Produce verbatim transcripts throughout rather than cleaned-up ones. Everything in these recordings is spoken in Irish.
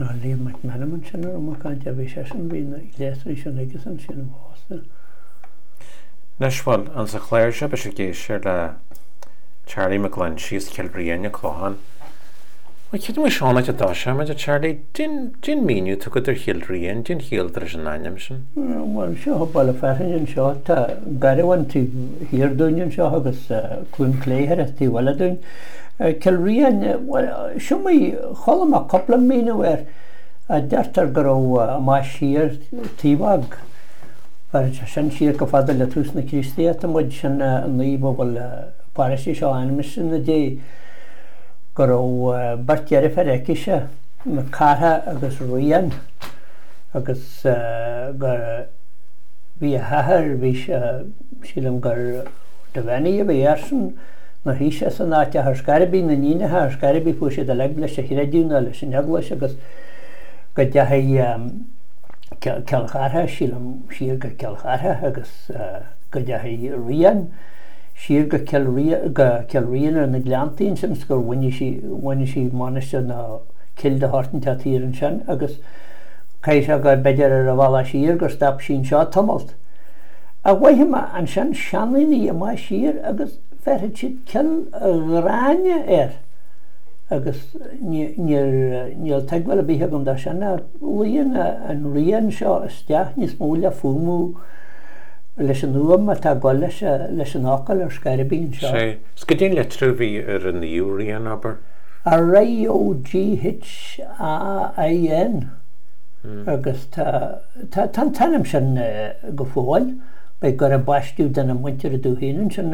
ná líam mac menaman sin ar má cáint a bhí sé sin bhí na léasrí sin agus an sin am hásta. Nesfuil an sa chléir se be sé géisiir le Charlie McGlynn síos Kilbrian a chlóhan. Wa cyd mwy Sean a da se, mae Charlie, dyn míniu tu gyda'r Kilbrian, dyn hildr ys yn anam sy'n? Wel, sio bol y fferin yn sio, ta gariwan ti hir dwn yn sio, agos cwym cleir at ti wala dwn. Kilbrian, sio mai cholam a coplam míniu er, a dertar gyro ma sir tibag. Fer sy'n sir gyffadol y trws na Cristi, at ymwyd sy'n nwy bobl parasi sio animus yn y di. Goro bartiere ferrekisha me karha agus ruyan agus gar vi hahar vi shilam gar devani vi ersen na hisha sanatja har skarabi na nina har skarabi pushe da legla shahira duna le shnagla agus gadja hay kal kharha shilam shir ga kal kharha agus gadja hay ruyan Sier go Kilrian ar na gleantaín sin gur bhaine sí máiste na cilde hartan tatíir an sin agus cai se go beidir ar a bhla siar gur stap sin seo tomalt. A bhaithim an sin seanlaí a má siar agus ferthe siad cil ráine ar agus níl teaghfuil a bíthe gom da sin a líon an rian seo isteach níos móla fúmú leis an uam a tá gol leis an ácail ar scarabín seo. Sgydyn le trúbhí ar an Urian aber? R A O G H A I N agus tá tanam sin go fáil be gur a baistú den am muintir a dúhéann sin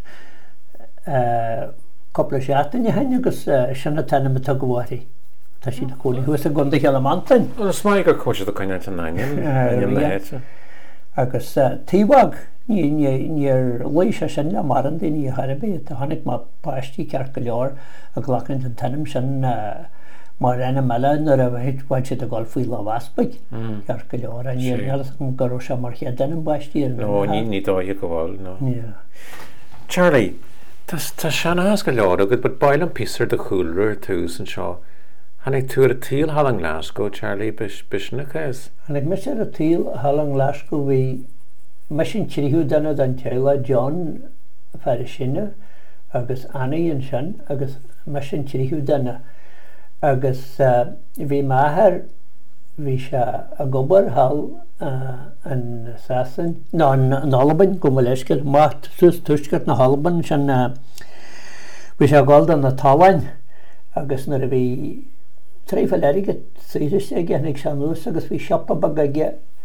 coppla seatan i hain agus sinna tanam a tugháirí. Tá sí na cólaí huas a gunda cheala mantain. Well, smaig gur cóise do cainint an aine. Agus tíwag níor leise sin le maran daoine a Harabé a tháinig má páistí ceart go leor a ghlacinn an tanam sin mar ena meile nar a bheit bhaid siad a gáil faoi le bhaspaig ceart go leor a níor nelas an goró se mar chead den an baistí ar nó ní dóide go bháil nó. Charlie, tá seanna has go leor agad bud bail an písar de chúlra ar tús an seo. Hannig túr a tíl halang Glasgow, Charlie, bis na cais? Hannig mis ar a tíl halang Glasgow vi masin tíriú dana dan teila John Farishina agus Annie an sin agus masin tíriú dana agus vi mahar vi se a gobar hal an sasan ná an Alban go leiscil mat sus tuiscat na Alban sin vi se gáil na táhain agus nar a vi Treifel erige seiris ag ag seanús agus bhí siapa bag aige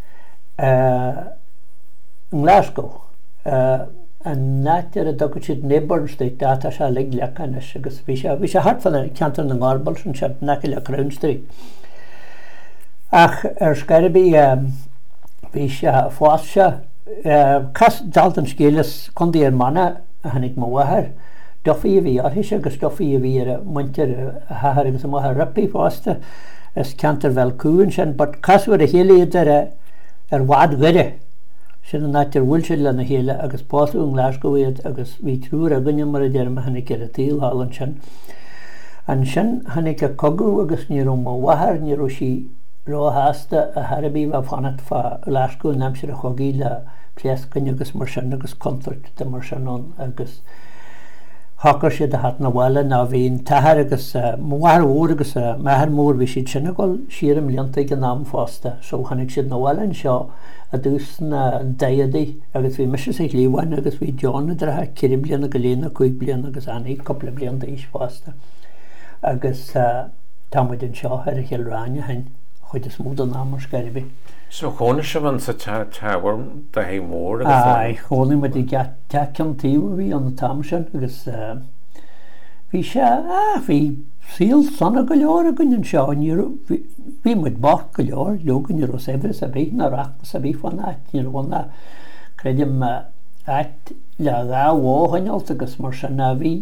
in Glasgow. An náitir a dogad siad Neighbourne Street data se le lecanis agus bhí se bhí se hartfal ceantar na Ngarbal sin se naci le Crown Street. Ach ar scarabí bhí se fás se cas daltan scélas chundí ar mana a hanig mhathar. Duffy vi arhis agus Duffy vi er muintir a hahar agus am har rappi fásta as cantar vel cúin sin, but casúir a héile er er wad gire sin náitir bhfuil le na héile agus páú an Glasgow agus ví trúr a gunne mar a déirm hanig ar a tíl hálan sin. An sin hanig a cogu agus ní rom wahar ní ro sí ráhasta a Harabí a fanat fa Glasgow namsir a chogí le pliascin agus mar sin agus concert de mar sin agus Hakar sé a hat na bhile ná bhíon tahar agus mhar ór agus mehar mór bhí siad sinna gáil siar am líonta go nám fásta, so chanig siad na bhile seo a dús na daiadaí agus bhí mis sé líomhain agus bhí John a dratha ceir bliana go léana chuig bliana agus annaí coppla bliana is fásta agus támuid an seo ar a cheilráine hain chuid is múd an nám ar scarabí. So chóna se van sa táhar da hé mór agus? Ai, chóna mu i cean tíú bhí an tam sin agus bhí se bhí síl sanna go leor a gunn seo bhí muid bach go leor legan ar os efris a bhí na rach sa bhí fan áit ní bhna credim áit le gá bháhainalt agus mar sin na bhí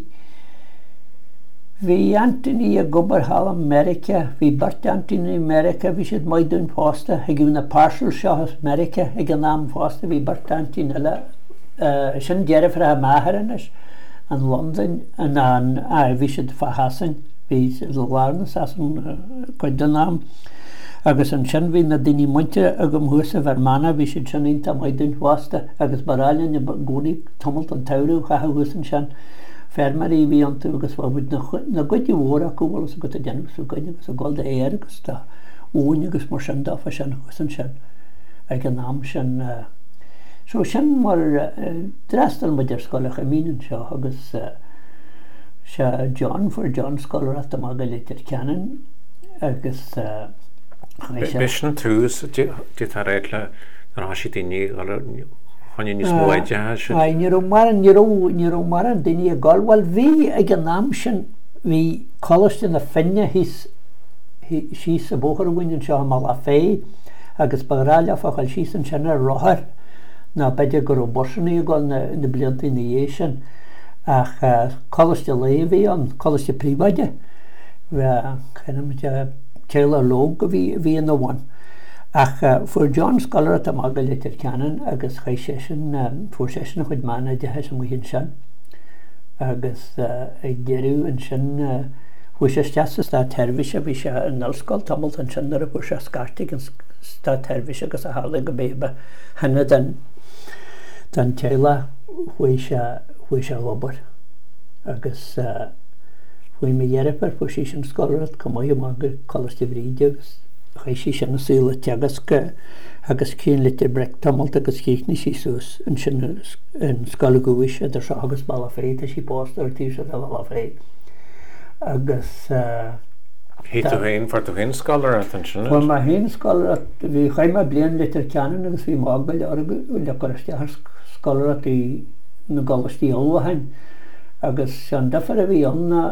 Bhí Anthony a gobar hall America, bhí Bart Anthony America, bhí siad maidún fásta, ag na partial seo America, ag an nám fásta, bhí Bart Anthony le sin dearh a mátharanis an London an an a bhí siad fa hasan, bhí le lánas as an chuid den náam agus an sin bhí na daoine muinte agam thuasa bharmana bhí sin sin ionta mai dún bhásta agus baráilin na gcónaí tomult an tairú chatha thuasan sin fermarí bhí an tú agus bhid na goidí mhór acu bhil go a déanamh sú goine agus a gáil de éir agus tá úin agus mar sin dáfa sin thuasan sin ag an náam sin so sin mar drastal muidir scoilach a mínan seo agus se John for John Scholar at am aga litir ceanan agus Bishan tús di tar réitle ar hasí daoine chuine níos mó éide Ní mar ní mar an daoine a gáilhil bhí ag an náam sin hí choiste na finne hís sí sa bóchar bhainn seo má a fé agus baráile fachail sí an sinna rothar ná beidir gur borsannaí gáil na blianta na dhé sin ach choiste le bhí an choiste príomhaide céile lóg go bhí an bhain ach fuair John Scholar am aga litir ceanan agus cha sé sin fuair sé sin chuid mana dethe sem hín sin agus ag déirú an sin fu sé steasa tá termhise bhí se an nalscoil tamalt an sin ar a bú se scartig an tá termhise agus a hála go bébe hena den den céile chu se se lobar agus bhui mé dhearapar fu sí sin scoirt go maiid má go choiste bhríide agus cha sí sin nasúla teagas go agus cían litir brec tamalt agus chéicní sí sús an sin an scola gohuiise idir se agus balla féid a sí post ar tí se bhla féid agus hí tú héin for tú hén scolar an sin Well má hén scolar bhí chaime blian litir ceanan agus bhí mága le choiste scolar í na galistí óhain agus an defar a bhí anna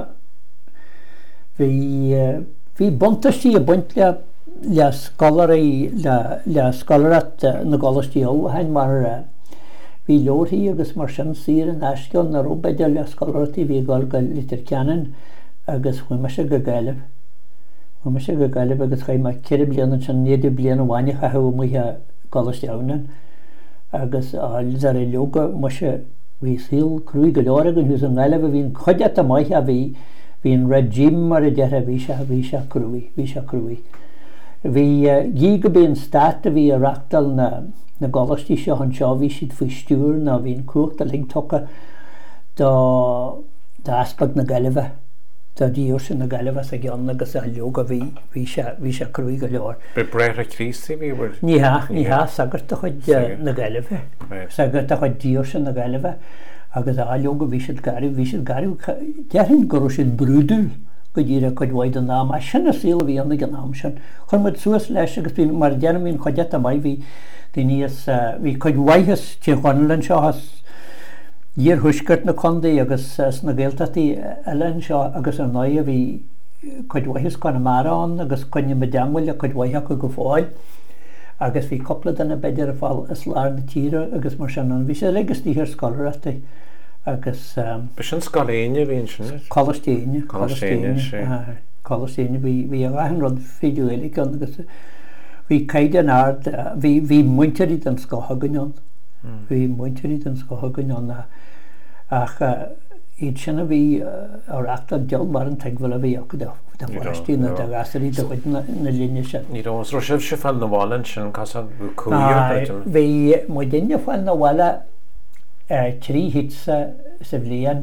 bhí bhí bontastí a buint le le scolarí le scolarat na galistí óhain mar bhí leorthaí agus mar sin sír an eisceil na róbeidir le scolaratí bhí gáil go litir ceanan agus chuime se go gaiileh chuime se go gaiileh agus chaime ceir bliana sin néidir bliana bhhaine a thu muthe galistí ánan agus a lizar é leoga mu se bhí síl cruí go leir an hús an gáileh bhín chuide a maithe a bhí hín regime mar a deire bhí se bhí se cruí bhí se cruí bhí dhí go bíon stát a bhí a reachtal na na galistí seo an seo bhí siad faoi stúr ná bhín cuacht a lingtocha dá aspag na gaileh Tá díor sin na gaileh a gceann agus a leoga bhí bhí se cruí go leir. Be breir a crísaí bhí bhfuil? Ní ní sagart a chuid na gaileh sagart a chuid díor sin na gaileh agus a leoga bhí siad garí bhí siad garí dearinn gurú sin brúdú go dtíre chuid bhaid an náam a sinna síla bhí anna an náam sin chun mud suas leis agus bí mar deanamín chuide a mai bhí níos bhí chuid waithas tí chuanlan seo has dír thuisgurt na condaí agus na ggéaltaí eile seo agus an náid a bhí chuid waithas chuna marán agus chuine me deanghfuil a chuid waithe go go fáil agus bhí coppla denna beidir a fáil is lár na tíre agus mar sin an bhí sé legus tíhir scolarata agus Be sin scaléine bhíon sin choistéine choistéine bhí a bhain rud féidirúéig agus bhí caiid an ard bhí muinteí an scotha gaián bhí muinteí an scotha gaián ach iad sinna bhí áreachta deal mar an teaghfuil a bhí acu deháistí na de gasarí do chuid na líne sin. Ní ro sibh se fan na bháin sin cas cúir bhí mu daine fáil na bhile trí hitsa sa bhléan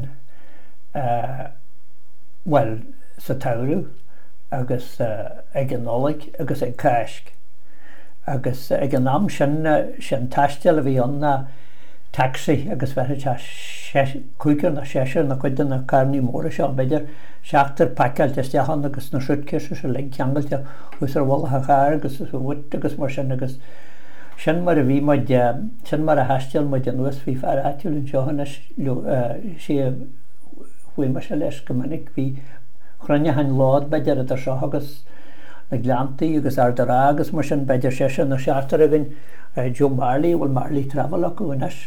well sa tairú agus ag an nólaigh agus ag cáisc agus ag an náam sin sin taisteal a bhí anna taxi agus bheit chuicear na séisiir na chuidir na carní móra seo beidir seachtar pacáil teisteachan agus na siúdcéise se le ceangailte chus ar bhlatha chair agus bhuiit agus mar sin agus sin mar a bhí maid sin mar a heisteal maid an nuas bhí fear áitiúil an seohanna sé bhuiime se leis go minic bhí chruinne hain lád beidir a seo agus na gleantaí agus ardarrá agus mar sin beidir sé sin na seaachtar a bhín Joe Marley bhfuil Marley travel acu inis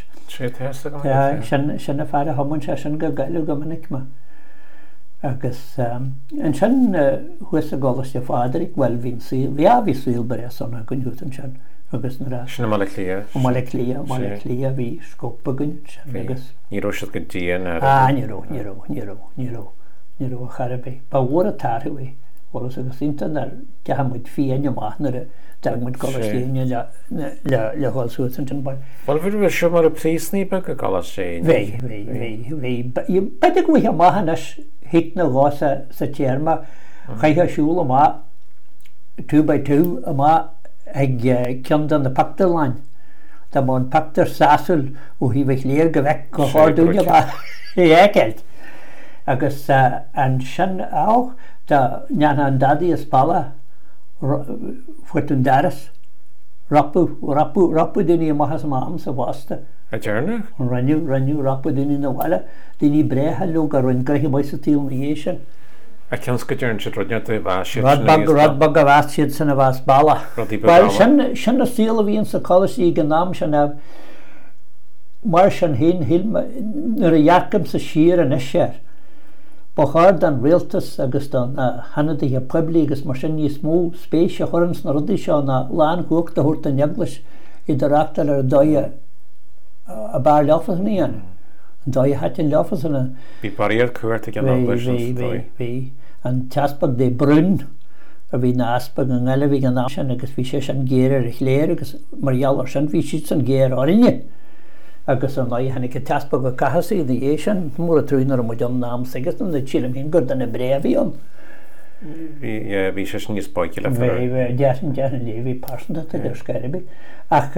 sinna fear a hamann sé sin go gaiilú go minic me agus an sin thuas a gálas de fáidir bhfuil hín sí bhí a bhí síl bre sanna gon dútan sin agus na sinna mala clia mala clia mala clia bhí scópa gon agus Ní si go díana níró níró níró níró níró a charabé ba bhór a tarthú Olas agus intan ar cehamid fian amach nar a dagmid golastéine le hallsútan an bar. Well bhí bh siú mar a prísníbe go golastéine. Bhí, bhí, bhí, bhí. Beidir go bhí amachchanas hit na gása sa téarma, chaithe siúil amach, two by two amach ag ceandan na Pactarláin. Tá má an Pactar Sasúil ó hí bheith léir go bheith go háúne amach éceilt. Agus an sin ách tá neana an dadí is balla fuit an daras rapú rapú rapú duine amachchas am sa bhásta. A dtearnach? Raniu raniu rapú duine na bhile duine bréthe lu go roinn gaithí mai sa tíl na dhé sin. A ceans go dtearn siad rodneart a bhás siad Radbag a bhás siad san a bhás balla. Well sin sin na síl a bhíon sa colasí gan nám sin a mar sin hén nar a dhearcam sa siar an isir. Bachard an réaltas agus don hanadaí a puebli agus mar sin níos mó spéis a chorans na rudí seo na lán chuach a thuirt an neaglas i darachtal ar dóide a bar leafas níana. An dóide hatin leafas na. Bhí baríar cuairt ag an neaglas an dóide. Bhí an teaspag dé brún a bhí na aspag an eile bhí an sin agus bhí sé an géir ar léir agus margheallar sin bhí siad an géir árinne. Agus an lai hannig a teaspag a cahasaí the é sin mór a trúnar a muid an nám sigus an na tílam hén gur an a bréhí an. Bhí sé sin níos báici le Bhí bhí deasan deasan lé bhí pásanta a gur scairibí. Ach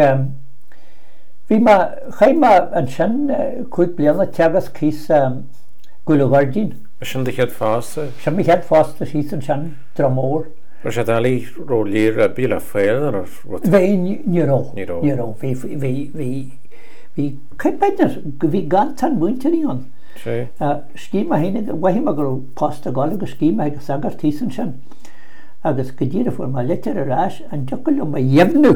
bhí ma chaimma an sin chuig blianana teagas cís Gulagardín. Sin de chead fásta? Sin mi chead fásta sí an sin dramór. Ro sé dalí ró lír a bíle féil ar Bhí níró níró bhí bhí bhí Bhí caipaidir go bhí gan tan muinteí an. Scíma héine bhaim a gur post a gáil agus scíma agus agar tísan sin. Agus go ddíra fuair má litir a ráis an deocail am a dhéimnú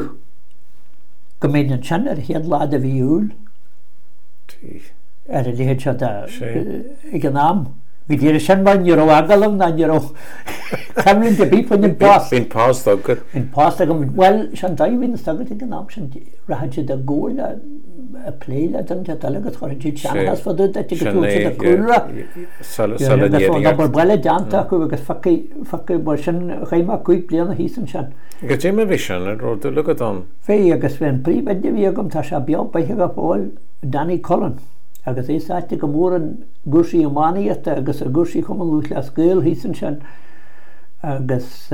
go méid an sin ar héad lád a bhí úl ar a léhéad se ag an nám. Bhí ddíra sin bhain níró agalam na níró chamlinn de bí fan in pás. Bhín pás agad? Bhín pás agad, well, sin daimhín agad ag an nám sin rahaid a ggóla a pléile an te talagad choirtí seanhas fadú de túsa a cúra. Saladéir. Bar baile deanta acu agus facaí bar sin chaimá cuig blianana hísan sin. Go dé a bhí sin ar dú lugad an? Fé agus bhíon príomhaide bhí agam tá se beag baithe go bháil Danny Cullen. Agus é sáte go mór an gúsaí amáíata agus a gúsaí chum an lús le scéil hísan sin agus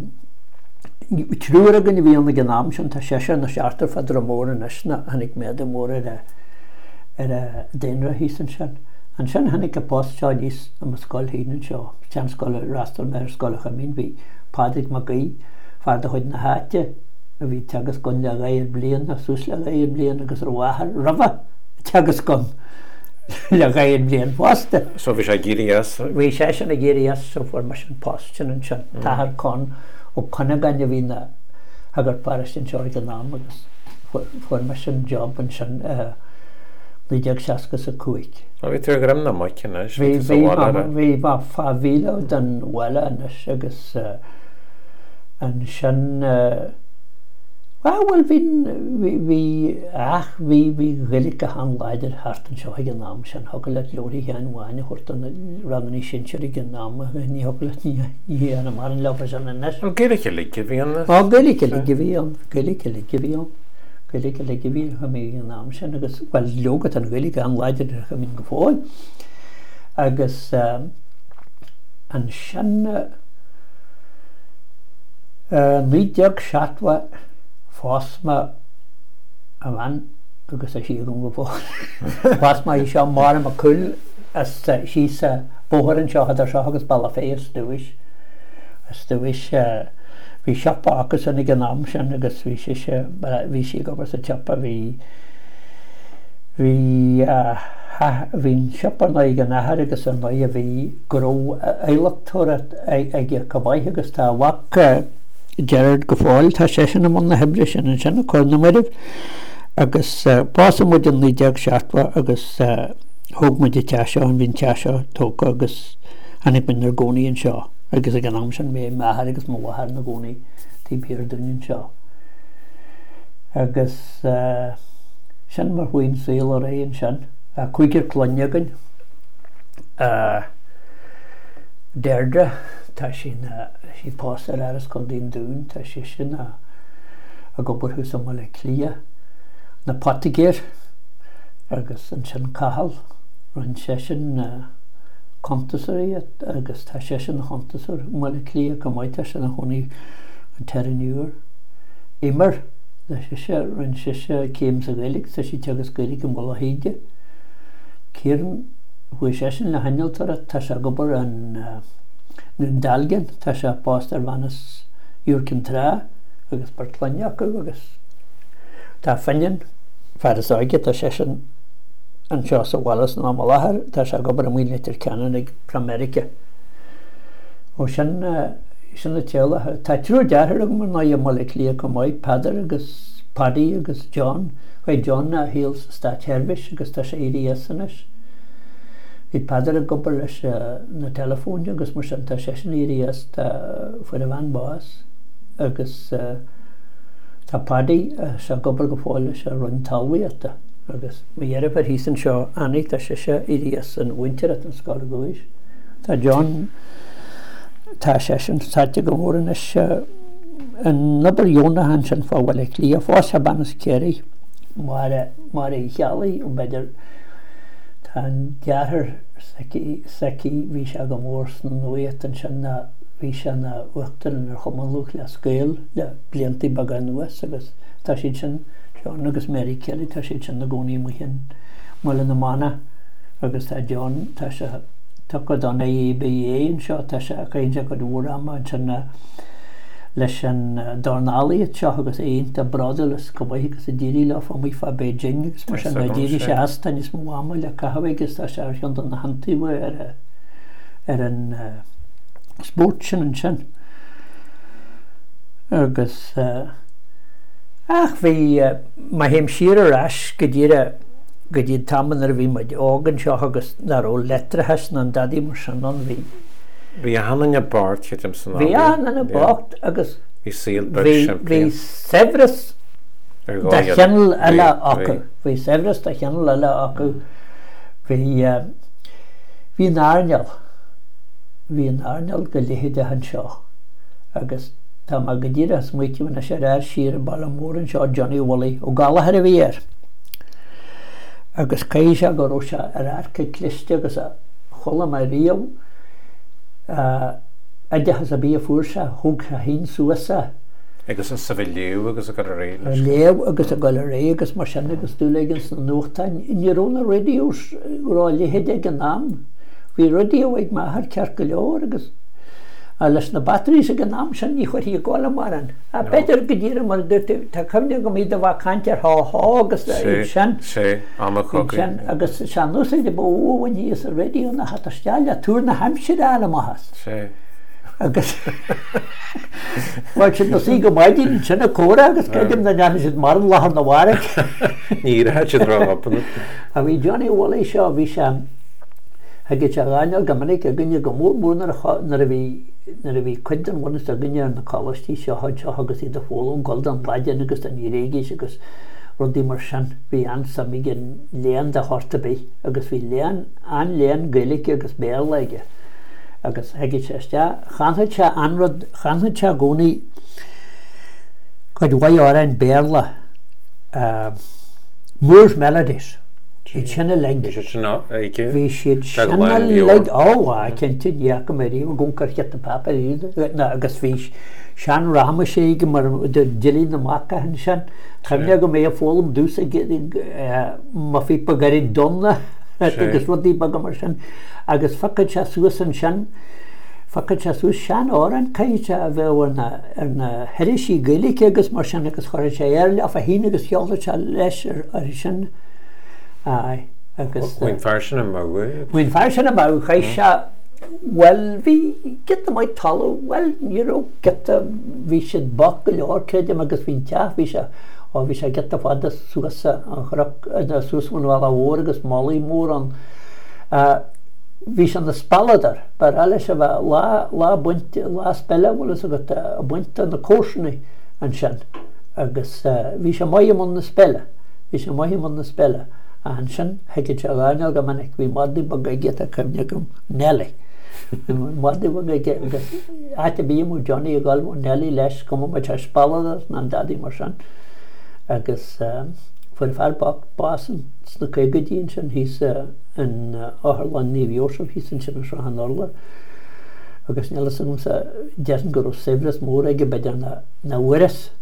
trúr a gan bhí an gan nám sin tá sé sin na seaartar fadidir a mór an isna hanig méad a mór ar a déanra hísan sin. An sin hanig a post seo níos am a scoil híanaan seo. Tean scoil rastal me ar scoil a chamín bhí pádraig má gaí fard a chuid na háte a bhí teagas gon le gair blian a sús le gair blian agus ar bháthair raba teagas gon le gair blian posta. So bhí sé géirí as? Bhí sé sin a géirí as so fuair mar sin post sin an sin. Táthar con ó conna gan a bhí na agar paras sin seo an nám agus fuair mar sin job an sin lídeag seascas a cuaig. Bhí tú gram na maice na? Bhí bá fá bhíle den bhile agus an sin Well, hí ach hí hí rilik a hangleidir hart an seo an nám sin hogel le lóí an bháine chuirt an ranganí sinseir an nám ní hogel ní an mar an lefa an an nes. Géiliche le bhí an? Á géiliche le bhí an géiliche le bhí an géiliche le bhí ha mé an nám sin agus well legat an géilige hangleidir go mín go fáil agus an sin nídeag seatha fásma a bhain agus a sí go go fá. Fásma í seo mar a cúil as sí sa bóthir an seo ar seo agus balla fé stúis. Stúis bhí seapa agus an ag an nám sin agus bhí sé bhí sí go sa teapa bhí bhí hín seapa na ag an ahar agus an mai a bhí gró éileachtóra ag cabhaith agus tá bhac Gerard go fáil tá sé sin am na hebre sin an sinna chuirna maribh agus pása mu an lídeag seaachha agus thug mu de teiseo an bhín teiseo tóca agus hanig min ar gcónaí an seo agus ag an am sin mé methar agus mthar na gcónaí típéar duine seo. Agus sin mar chuoin saoil a ré an sin a chuigir clonneagan Deirdre tá sin sí pásta aras chun dín dún tá sé sin a gobar hús am le clia na patigéir agus an sin cahall ran sé sin contasaí agus tá sé sin contasar mu le clia go maiid sin na honna an teriniúr immer na sé sé ran sé sé céim sa gaig sa sí tegus gaig go mla héide céan hui sé sin le hainiltar tá sé gobar an nun dalgan tá sé pásta ar bhanas úrcin trá agus bartlainneach agus tá fannin fearras aige tá sé sin an seo sa bhlas ná má láthair tá sé gobar a míle tir ceann ag Pramerica ó sin sin na teala tá trú deathir go mar ná má le clia go maiid Padar agus Paddy agus John chuid John na Hales Stat Service agus tá sé éí sanis hí Padar a gobar leis na telefónne agus mar sin tá sé sin éí fuair a bhain bás agus tá Paddy se gobar go fáil se run talhaíta agus dhéarh ar hísan seo annaigh tá sé sé éíos an winter an sá gois Tá John tá sé sin sáte go mór is an nabar jóna han sin fáhfuil le lí a fás a banas céirí mar mar é chealaí ó beidir tá dearthir seci bhí se go mór san nuat an sin na bhí se na uachtain ar chumanlúch le scéil le bliantaí baga nuas agus tá siad sin John agus Mary Kelly tá siad sin na gcónaí mu hin mula na mana agus tá John tá se tu don é bé an seo tá se réide go dúra an sin leis an darnálaí seo agus éonanta bradalas go bhaith agus a ddíirí le fá mí fá Beijing agus mar sin ddíirí sé astain is mháama le cahagus tá se an don na hantaíh ar ar an sport sin an sin agus ach bhí má héim siar arás go dtíre go dtí taman ar bhí maid ágan seo agus nar ó letrathes na dadí mar sin an bhí Bhí a hanan a bart chitim san bhí an a bart agus Bhí síl bhí sevras de cheanal eile acu bhí sevras de cheanal eile acu bhí hí náneal hí náneal go léhéide an seo agus tá má go dtíre smuitiú na sé réir siar ball mór an seo Johnny Wally ó galahar a bhíar agus cé se go ró se ar aircha cliste agus a chola mar riamh idechas a bí a fuair se thug a hín suasa agus sa bhí léú agus a go a ré léamh agus a go a ré agus mar sin agus dúlaigans na nuachtain iníróna radios rá léhéide an nám hí radio ag maithar cear go leor agus a leis na batterí a gan nám sin ní chuirí a gála maran a beidir go dtíre mar tá cumne go míad a bh cantear há agus sin sé sin agus sean nu de bhhain níos a radio na hat steile a túr na haimsir eile maithas sé agus mar sin sí go maidín sinna córa agus ceidim na neanna siad mar lehar na bhhaire ní he rá a bhí Johnny Wally seo bhí sem get se gáineil go minic a gunne go mór mór nar a bhí nar a bhí cuidan bhna a gunne an na choistí seo haid seo agus iad a fólún gold an baidean agus an réigéis agus rudí mar sin bhí an sam gin léan de háta bé agus bhí léan an léan gaalaigh agus béalaige agus heigi sé ste chaid se anrad chaid se gcónaí chuid bhaid an béla Moors Melodies Bhí sinna le bhí siad sinna le áhá cinnte dheach go marí gúncar cheat na papa agus bhí sean ráma sé go mar dilí na maca hin sin chumne go mé a fólam dús má fí pa garí donna agus rudí bag mar sin agus facad se suas an sin facad se sús sean áran caiite a bheith ar na heirisí gaalaigh agus mar sin agus choir sé airle a híine agus cheolala se leis ar sin Ai, agus Bhain fearsin a mó Bhain fearsin a mó chéis se well bhí get a maid tal well níró get a bhí siad bach go leor creidim agus bhín teach bhí se ó bhí sé get a fád suasa an chorach suasmún bhil a bhór agus málaí mór an bhí se na spalladar bar eile se bheith lá lá buinte lá spelle bhfuil a go a buinte na cóisina an sin agus bhí se maim an na spelle bhí se maim an na spelle an sin heige se gáineil go manic bhí madí bag get a cumne gom nela Madi bhag ate bí mú Johnny a gal Nelly leis cum ma te spaladas na dadí mar sin agus fuair fear básan sna cégadín sin hís in áthlan ní bhíorsam hís sin sin an orla agus nela san sa dean gur sibras mór ige beidir na uiris.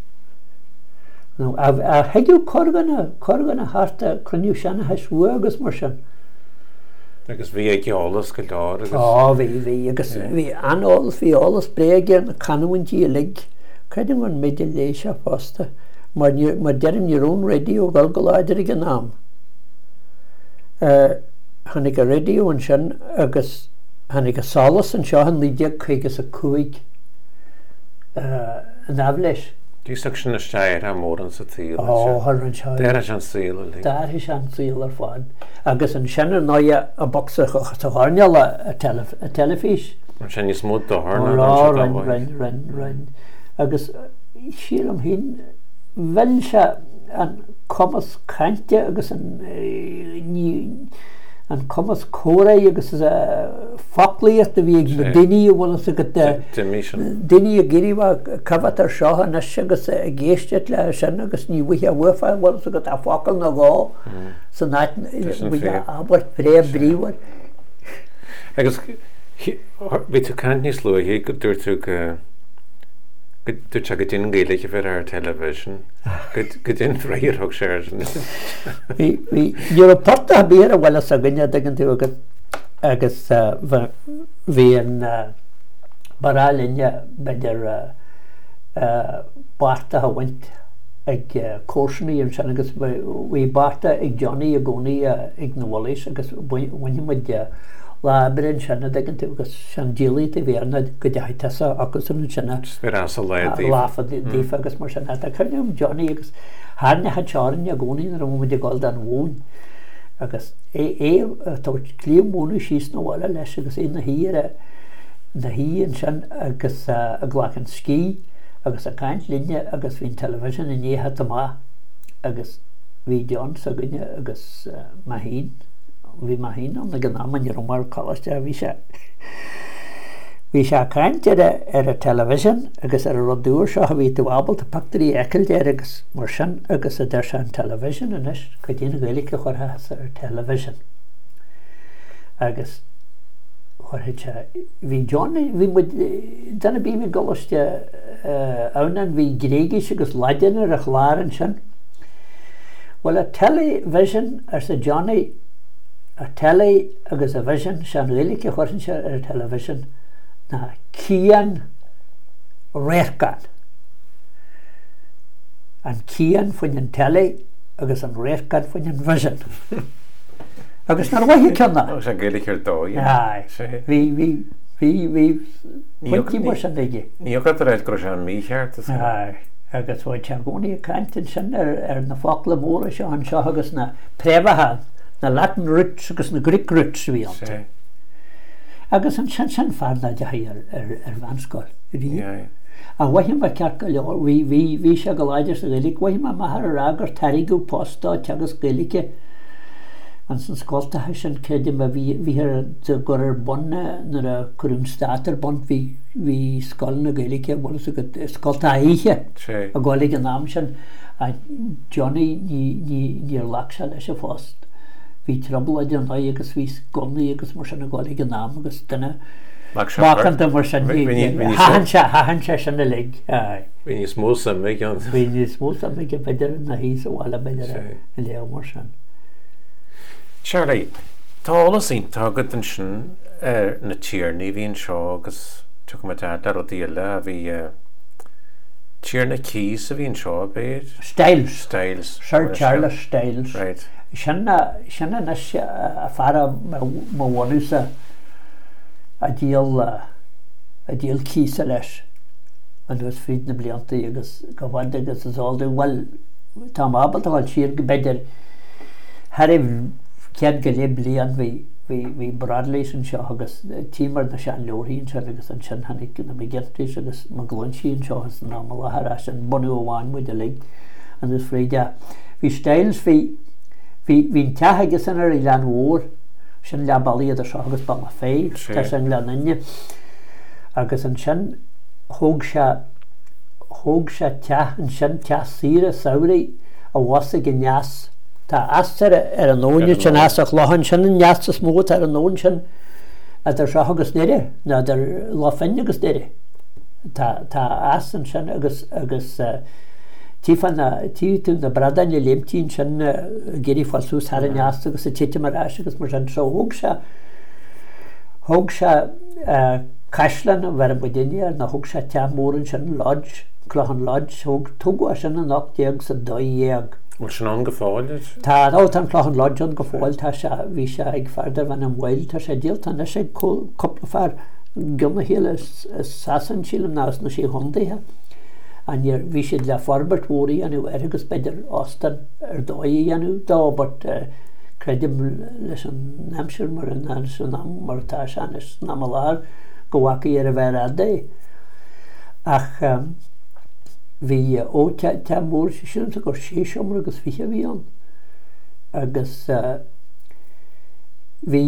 A hegiú corganna corganna harta cruniú sena heisú agus mar sin. Agus bhí ag geolalas go leir agus... Á, bhí, bhí, agus bhí análas, bhí álas breagir na canúintí a lig. Credim an méidir léis a fásta. Mar derim níor ón radio gal go láidir ag an nám. Hannig a radio an sin agus hannig a salas an seo han lídeag chuigus a cuaig an afleis. Dísach sin na steir a mór an sa tíl. Ó, har an seo. Dar is an síl a lig. Dar is an síl ar fád. Agus an sinna náia a boxa a háneal a telefís. An sin is mód do hána. Rá, rin, rin, rin, rin. Agus síl am hín bhain se an commas cainte agus an an commas córa agus a foclaíocht a bhí ag na duine bhfuil a go duine a gíríh cabhat ar seo na agus a ggéisteat le sin agus ní bhuithe bhuaáil bhil a go a focail na gá san náit bhuithe abhar bré bríomhar. Agus bhí tú cant níos lu hí go dúir tú go dúir te go dtín géalaige bhar ar television go dtín réir thug sé Níor a porta a bíar a bhfuil a gine dagan tú agus bhí an bará linne beidir barta a bhaint ag cóisinaí an sin agus bhí barta ag Johnny a gcónaí ag na bholaís agus bhaine muid lábrin sinna dagan tú agus sin díalaí a bhéarna go deitasa agus an sinna láfa dífa agus mar sinna a chuineam Johnny agus hána ha teáin a gcónaí ar muid a gáil an bhin agus é tá clíom mónú síos nó bhile leis agus é na híar na híon sin agus a ghlachan cí agus a caiint linne agus bhín television in éthe tamá agus bhí John sa gunne agus mahín bhí mahín an na gnáman ar mar choiste a bhí se bhí se caiint ar a television agus ar a rodúir seo a bhí tú ábal a pactarí ecailte agus mar sin agus a d se an television inis go dtíana gaalacha chutha ar television agus bhí John bhí dana bí mi goiste annan bhí gréigis agus laidean ar a chláran sin. Well a television ar sa Johnny a tele agus a vision sean gaalacha chuirn se ar television na cían réircan. An cían faoin an tele agus an réircan faoin an vision. Agus nar bhaithí cena. Agus an gaalacha ar dó. Ai, bhí bhí bhí bhí bhaintí mar sin ige. Ní go réid go se an mícheart. Ai, agus bhaid te gcónaí a caiintin sin ar na focla móra seo an seo agus na préomhathe na Latin roots agus na Greek roots bhíanta. Agus an sin sin fearna de ar bhanscoil. A bhaithim a ceart go leor, bhí se go láidir sa gaalaigh, bhaithim a maithar ar agur taríú postá teagas gaalaigh an san scoiltathe sin creidim a bhí ar gur ar bunna nar a chuún státar bun bhí scoil na gaalaigh bhil go scoilta aíthe a gálaigh an nám sin a Johnny níor lach se leis a fást. Bhí trabal an lá agus bhí scoilnaí agus mar sin a gálaigh an nám agus duine mácanta mar sin hahan se sin na lig. Bhí ní smó sam mé an. Bhí ní smó sam mé go beidir na hí a bhile beidir i leo mar sin. Charlie, tálas ín tágad an sin ar na tíirní bhíon seo agus tu me dar ó díile a bhí tíir na cís a bhíon seo béir? Styles. Styles. Sir Charles Styles. Right. Sinna sinna na a fara má bhhaúsa a díal a díal cís a leis an was fríd na blianta agus go bhaint agus is áilú bhfuil tá ábal a bhil siar go beidir Haribh cead go le blian bhí Bradley sin seo agus tímar na sean leoríonn se agus an sin hanig na migéis agus má glonsíonn seo as ná lethra sin bunú amháin muid a le an is fríide. Bhí Styles hín tethe agus san ar i lean mhór sin le bailíad a seo agus ball a fé tá sin le nanne agus an sin thóg se thóg se teach an sin teach síre saoirí a bhasa go neas tá astar ar an nóine sin asach láhan sin an neas is mód ar an nón sin a ar seo agus nére na ar láfinne agus nére tá tá as an sin agus agus tífan na tíú na bradan le léimtíín sin géirí fáilsús thar an neas agus a títe mar as agus mar an tro thóg se thóg se Caislan a bhar budaine na thug se te mór an sin lodge chlochan lodge thug tugu sin an nachtéag sa dóhéag. Bhil sin an go fáil? Tá á an chlochan lodge an go fáil tá se bhí se ag fardar van an bhil tá sé díal tá sé coppla fear gona héile sasan sílam nás na sé hondaithe an bhí siad le forbert mórí anú agus beidir ostan ar dóí anú dá bart credim leis an nemsir mar an san am mar tá sean is namalár gohaci ar a bhar a dé ach bhí ó te mór sin a gur sé siomra agus fiche bhí an agus bhí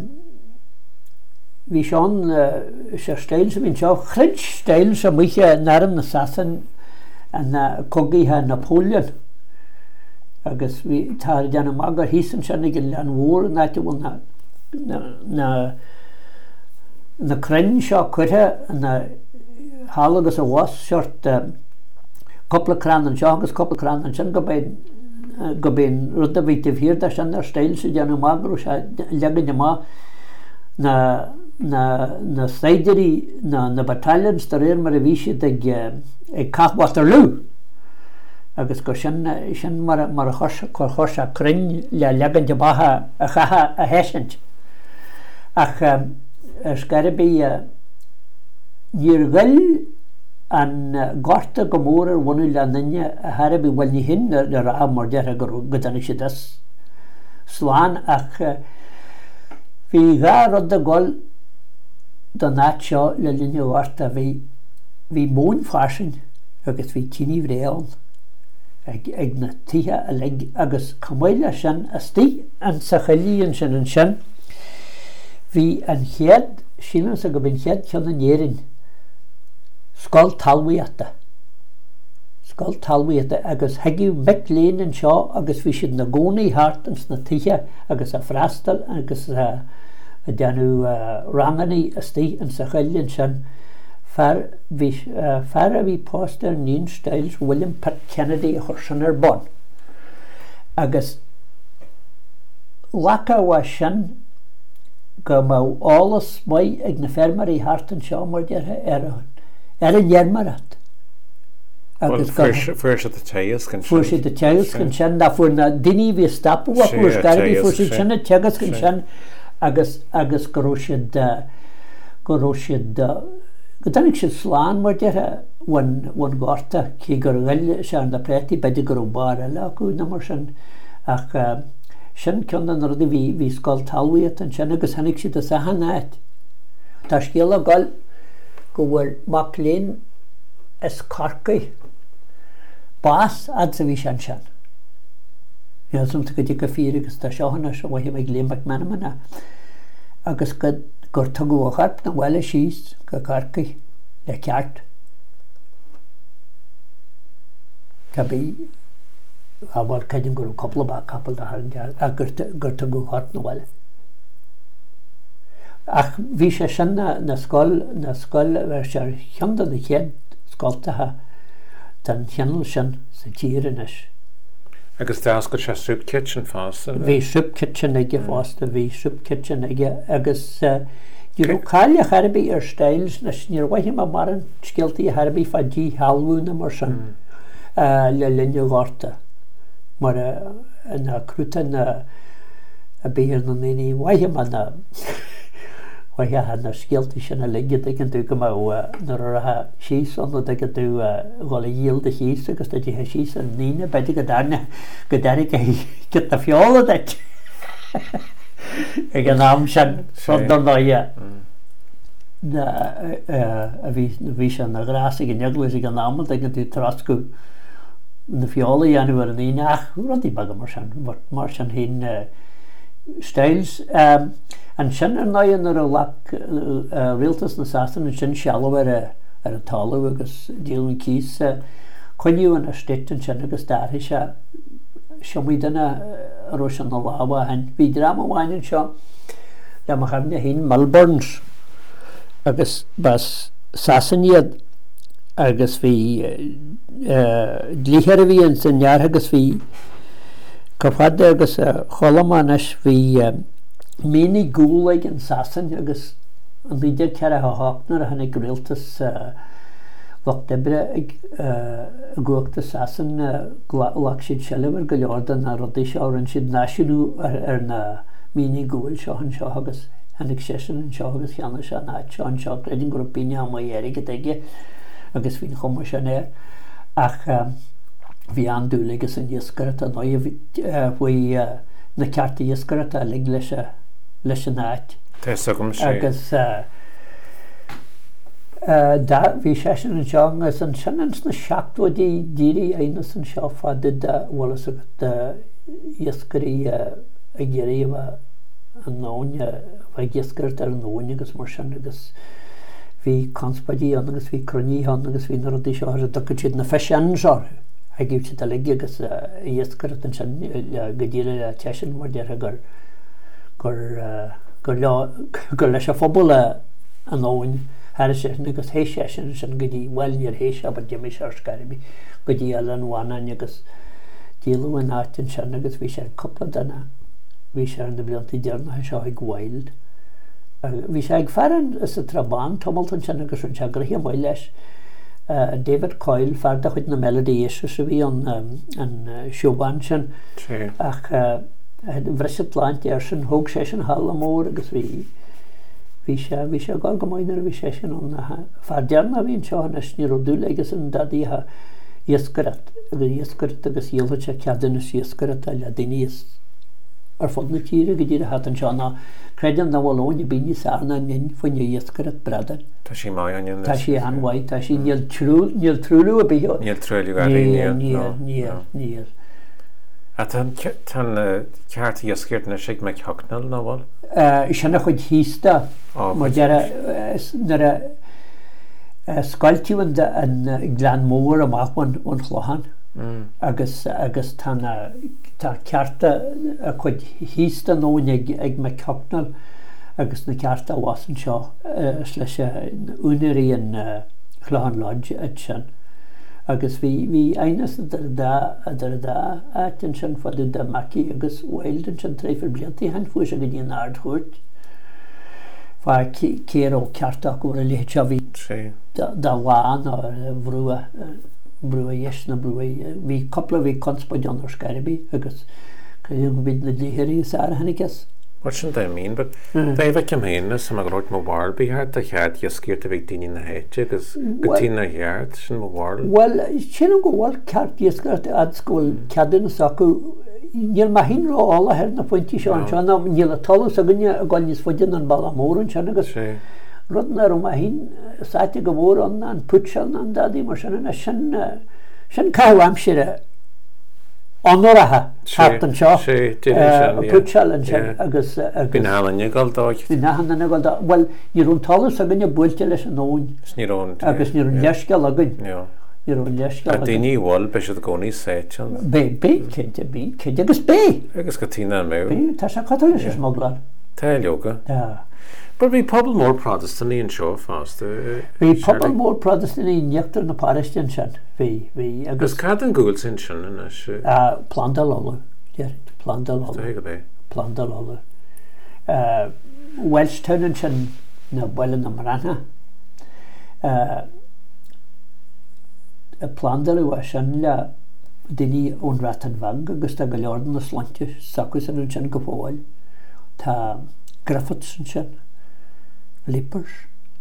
bhí seán sé steil sa bhín seo chrid steil sa muiche naram na sasan na cogaíthe Napoleon agus bhí tá deanna mag a hísan sin ag an mhór náte bhil na na na crenn seo chuithe na hálagus a bhás seart coppla crán an seo agus coppla crán an sin go go bíon rud a bhí tíhhíir de sin ar steil sa deanna magú se legan má na na na saidirí na na battalions tar réir mar a bhí siad ag ag Cath Waterloo agus go sin sin mar mar a chos chu chos a crinn le legan de batha a chatha a heisint ach scarabí níor gil an gorta go mór ar bhhaú le nanne a Harabí bhfuil ní hin ar a mar dear gur godanig si das sláán ach bhí gá rud a gáil don náit seo le linne bhharta bhí bhí món farsin agus bhí tíní bhréáin ag ag na tithe a le agus cumile sin a tí an sa chalíonn sin an sin hí an chead sílan sa go bhín chead cean an éirin Scoil talmhaíochta Scoil talmhaíochta agus heigú mic léin an seo agus bhí siad na gcónaí hartans na tithe agus a freastal agus a deanú ranganí a tí an sa chalíonn sin Fer a bhí póstar níon steils William Pitt Kennedy a chur sin ar bon agus lacha bhha sin go má álas mai ag na fermarí hartan seo mar deartha ar ar an dhearmarat agus fuair sé de teas fuair sé de teas gan sin na fuair na daoine bhí stapú a fuair scarabí fuair sé sinna teagas gan sin agus agus goró siad goró siad go danig siad sláán mar deartha bhain gáirta cí gur ghail se an na préti beidir gur bar eile acu na mar sin ach sin cean an rud bhí bhí Scoil talmhaíocht an sin agus hanig siad a sa hanáit tá scéal a gáil go bhfuil mac léin is carcaí bás ad sa bhí sin sin Iasúmta go dtí go fír agus tá seohanna se bhaithim ag léimeach menamana agus go gur tugu a charp na bhile síos go carcaí le ceart Tá bí a bhar caidim gur coppla ba capal a haran dear a gur tugu chart na bhile ach bhí sé sin na scoil na scoil bhar sé cheanda na chéad scoiltathe den cheanal sin sa tíirinis agus dás go sé soup kitchen fásta bhí soup kitchen ige fásta bhí soup kitchen ige agus dú cáile Harabí ar steils na níor bhaithim a mar an scialtaí Harabí fa dí halhúna mar sin le linne gáirta mar na cruúta na a bíar na naí bhaithim a na bhaithe na scialtaí sin a ligad ag an dú go na ratha síos an ag an dú gáil díal de síos agus tá dtí síos an níine beidir go darne go danig go a fiála deit ag an am sin don náide a bhí sin na grás ag an neaglas ag an am ag an dú trascú na fiála dhéanú ar an íine ach rudí bag mar sin mar sin hín styles um, an sin ar náin ar a lach uh, rialtas na Sasan an sin sealh ar a ar a talú agus díaln cís uh, chuinniú an a stit an sin agus dáthí se siomí duna ro an na láha hen bhí drama bhhainn seo le mar chana hín Melbournes agus bas Sasaniad agus bhí dlíchar a bhí an san near agus bhí Cofad agus cholamáis bhí mína gúlaigh an Sasan agus an líidir cear a hápnar a hana griltas bhacht debre ag gúachta Sasan lach siad seilehar go leordan a rodí seo an siad náisiú ar na mína gúil seo an seo agus hanig sesin an seo agus cheanna se náid seo an seo greidir gur bíine am éige go ige agus bhín chumar se néir ach bhí an dúlagus an dhioscarat an bhí na cearta dhioscarat a lig leis leis an náid agus bhí sesin an seo agus an sin ans na seachtúidí dírí aine san seo fada bhlas agat dhioscarí a ggéiríomh an náin bheith dhioscarat ar an nóin agus mar sin agus bhí conspadí an agus bhí croní an agus bhí na rodí seo a do siad na feisian seo a gíb si a ligi agus dhioscarat an sin go dtíre a teisian mar dear gur gur leis a phobal an nóin Har sé agus hééis sin sin go dtí bhhailníar hééis a deimi se scaribí go dtí eile an bhhaine agus díalú an áitin sin agus bhí sé coppla dana bhí sé an na blianta dearnathe seo ag bhhail bhí sé ag fearan is a trabán tomultan sin agus an teagraí mhail leis David Coyle fearda chuid na melodíéis sa bhí an siobán sin ach bhreise pláint ar sin thug sé sin hall mór agus bhí Bhí sé bhí sé gá go maidir bhí sé sin an fear dearna bhíon seo na sníú dúla agus an dadíthe dhioscarat agus dhioscarat agus dhéalhaid sé ceadan dhioscarat a le daine ar fod na tíre go dtíre hat an seo ná credan na bhláin bíní sarna nin faoine dhioscarat bredan. Tá sí mai an Tá sí anhaid tá sí níl trúlú a bío. Níl trúlú a bhí níl níl. A tan ceart dhioscairt na sig me ceacnal ná bhil? Sena chuid hísta mar deara scailtíú an glean mór amachhain ón chláhan agus agus tá cearta a chuid hísta nóin ag me ceacnal agus na cearta bhhasan seo leis únirí an chláhan lodge a sin agus bhí bhí aine idir dá áitin sin fadú de maci agus bhildan sin tréifir bliantaí hen fuair a go dtíon ardthuirt fá céar ó ceartach go a léit se bhí dá bháin á bhrua brua dhéis na brua bhí coppla bhí conspaid an ar scaribí agus go bhíd na ddíhirí sa henigas. What should I mean? But they have a campaign some of my world be had the had you scared to be dini na head because Katina here in the world. Well, she no go well cat you scared at school cadin saku Níl má hinrá ála her na pointí seo an sena níl a talú a gunne a gáil níos foiidir an Ballamór an sena agus rudna ar má hin sáte go mór an an putseal an dadí mar sena sin sin cáham sire Honorathe hart an seo putseal an sin agus Bhí hálan gal dáid. Bhí hálan gal dá well ní rún talú a gunne builte leis an nóin agus ní rún leisceal a gunn. A daoine bhil be siad gcónaí séitean? Bé, bé, céide bí, céide agus bé. Agus go tína mé? Bé, tá sé catá leis is móglan. Tá leoga? But bhí pobl mór Protestant íon seo fásta? Bhí pobl mór Protestant íon neachtar na Páristín sin. Bhí, bhí. Agus cad an gúil sin sin in is? Plan de Lola. Plan de Lola. Tá go bé? Plan de Lola. Welshtown an sin na bhile na Marana. A plandal a sin le duine ón ratan vang agus tá go leordan na slante sacus an sin go fáil. Tá Griffiths an sin, Lippers.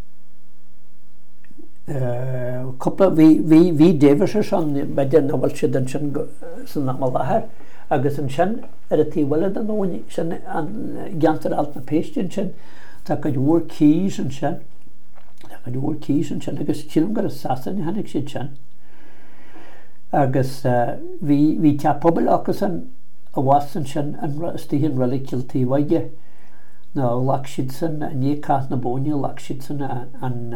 Coppla hí Davis ar sin beidir nabal siad an sin san namal láthair agus an sin ar a tíhile an óin sin an geantar alt na péistín sin tá go dúir cís an sin tá go dúir cís an sin agus tílam gur a sasan hanig siad sin. agus bhí te pobl agus an a wasan sin an stíhinn rally kiltí waige na laksid san a ní cat na bóni laksid san an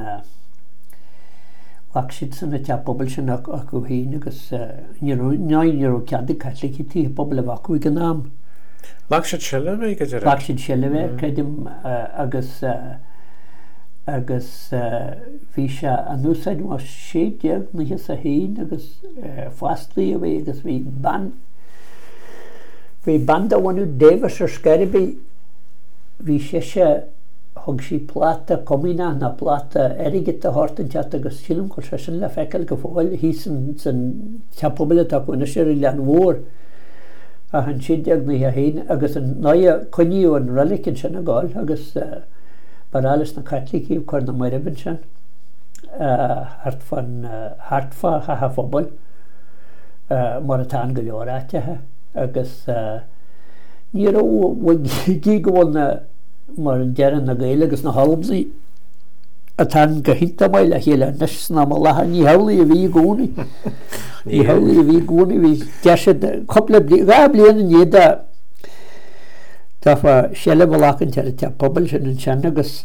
laksid san a te pobl sin a go hín agus neir ó cead catlik tí pobl a vacu gan nám. Laksid Shelleve go Laksid Shelleve credim agus agus bhí se an úsáid má sé deag na his a hín agus fastlaí a bheith agus bhí ban bhí band a bhainú Davis ar Scaribí bhí sé se thug sí plata comína na plata airigit a hortanteat agus sílim go se sin le feiceil go fáil hí san teapobal a taúna sé i lean mhór a han sé deag na hín agus an náide coníú an relicin sin a gáil agus Baralis na Catholicí chuir na Maribin sin hart fan hartfa ha ha fobal mar atá go leoráitethe agus ní gí gohfuil na mar dearan na gaile agus na halbsaí atá go hinnta maiile chéile nes na má letha ní helaí a bhí gúnaí ní helaí a bhí gúnaí bhí deise coppla ga bliana níada Tá séle bhlachan te te pobl sin an sin agus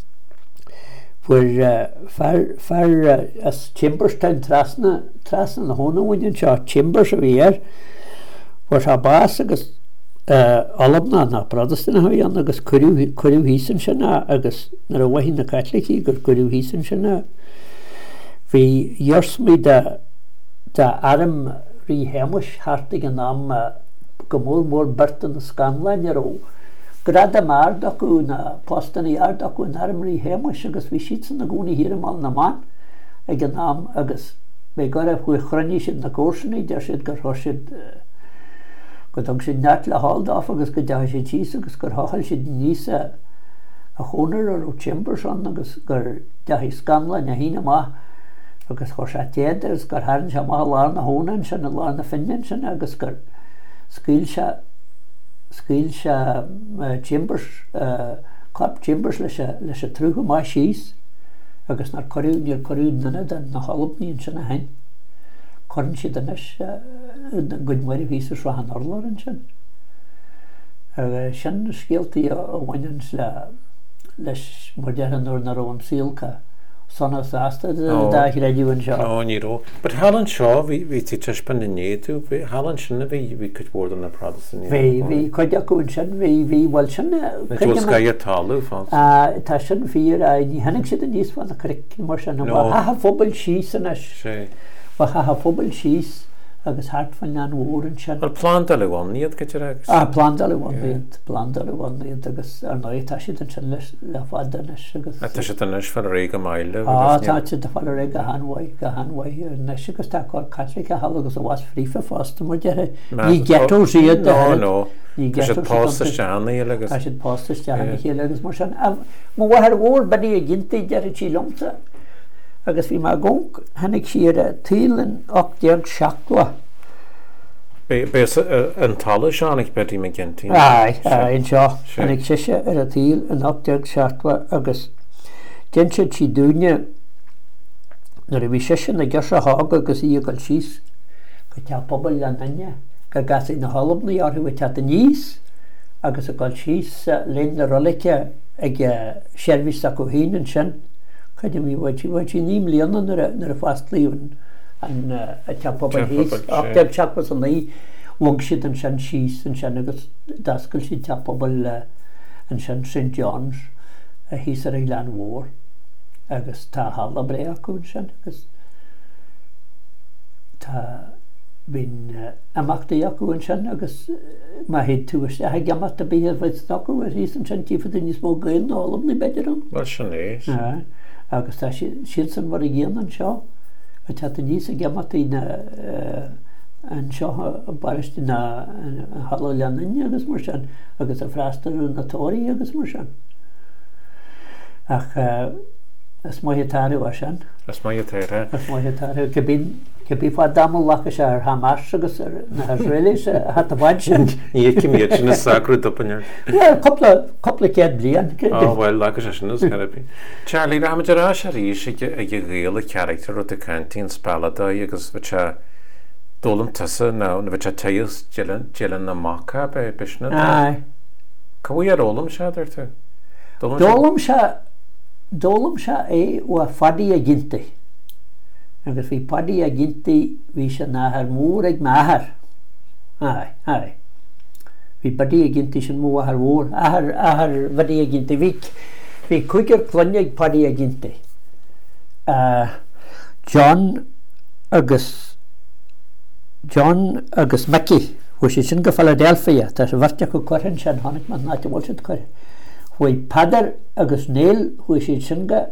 fuair fear as Chamberstein trasna trasna na hónahhain seo Chambers a bhí ar fuair tá bás agus alabna na Protestant a bhíon agus cuirimh hísan sinna agus nar a bhhaithín na Catholicí gur cuirimh hísan sinna bhí dhearsmí de arim rí héimis hartaigh an nám go mór mór bertan na Scanlain ar ó grada mar dacu na postan í ar dacu an armrí héimis agus bhí siad san na gúna hir mal na man ag an nám agus mé go raibh chuig chruní siad na cósannaí deir siad gur thoisiid go dog siad neart le háildáf agus go deith siad tíos agus gur thochail siad níos a chónar ar ó Chambers an agus gur deith Scanlain a hína má agus chuir sé téad agus gur háann se má lá na hónan sin na lá na finnin sin agus gur Scail se Scail se Chambers Club Chambers leis leis a trúga má síos agus nar choú níor choú nana den na halbníín sin a hain chuann siad anis goidmhair vísa ra an orlárin sin sin scéaltaí a bhainean le leis mar dearan nó na rón síalcha Sonna sásta dá réúin seo níró. But Hallan seo bhí tí teispan na néadú Hallan sinna bhí bhí chuidbór an na Protestant. Bhí bhí chuideachún sin bhí bhí bhil sinna Scaile talú fá. Tá sin bhír a ní hanig siad a níos fan na cric mar sin ha fóbal síos san ha fóbal síos agus hart fan an mhór an sin. Ar plán le bháin níiad go agus? Á plán le bháin plán le bháin agus ar náid tá siad an sin le fád anis agus. Tá siad anis fel ré go maile? Á tá siad a fel ré go hanhaid go hanhaid nes agus tá chuir Catholic a hall agus a bhás frífa fásta mar deire ní getó siad nó nó Tá siad pásta steannaí agus? Tá siad pásta steannaí chéile agus mar sin má bhar bhór badí a gintaí deire tí lomta agus bhí mar gong hanig siad a tílan ochtéag seachla. Bé an talla seánnig betí me gentí? Ai, ai, seo. Hanig siise ar a tíl an ochtéag seachla agus den siad tí dúine nar a bhí siise na gceise hága agus í gal síos go te pobl le nanne go gasí na halbnaí orthú te a níos agus a gáil síos len na rollice ag sérvis a go híanaan sin chuidir bhí bhaidtí ní líanana nar a fástlaíún an te pobl híos ochtéag seachla san naí bhang siad an sin síos an sin agus dascail siad te pobl an sin Saint John's a hís ar ag lean mhór agus tá halla bré acuún sin agus tá bhín amachtaí acuún sin agus má héad túis a gamat a bíhé bhaid acu a hís an sin tífa níos mó gail nálam na beidir an. Well sin éis. Agus tá siad san mar a ghéan an seo a tá a níos a gamataí na an seo a baristí na halla leanaine agus mar sin agus a freistar na tóirí agus mar sin. Ach is maithetáú a sin. Is maithetáú. Is maithetáú go bí fá damol lacha se ar Hamas agus na Israelis hat a bhaid sin. Ní cimíad sin is sacrú dopaneir. Coppla céad blian. Á bhfuil lacha se sin is carabí. Charlie, ra maidir rá se rí ag réala charactar ó de cantín spalada agus bheit se Dólam tusa ná na bheit taíos Gillan na macha be bisna. Aye. Cahui ar ólam se ar tú? Dólam se dólam se é ó fadaí a ginta. Agus bhí padaí a ginta bhí se náthar mór ag máthar. Aye, aye. Bhí padaí a ginta sin mó ahar mór, ahar ahar fadaí a ginta. Bhí bhí cuigar clonne ag padaí a ginta. Uh, John agus John agus Mickey, hu sé sin go Philadelphia, tá sé bharte go corrin sin tháinig man náte bhil sin corrin. Hui padar agus Neil, hui sé sin go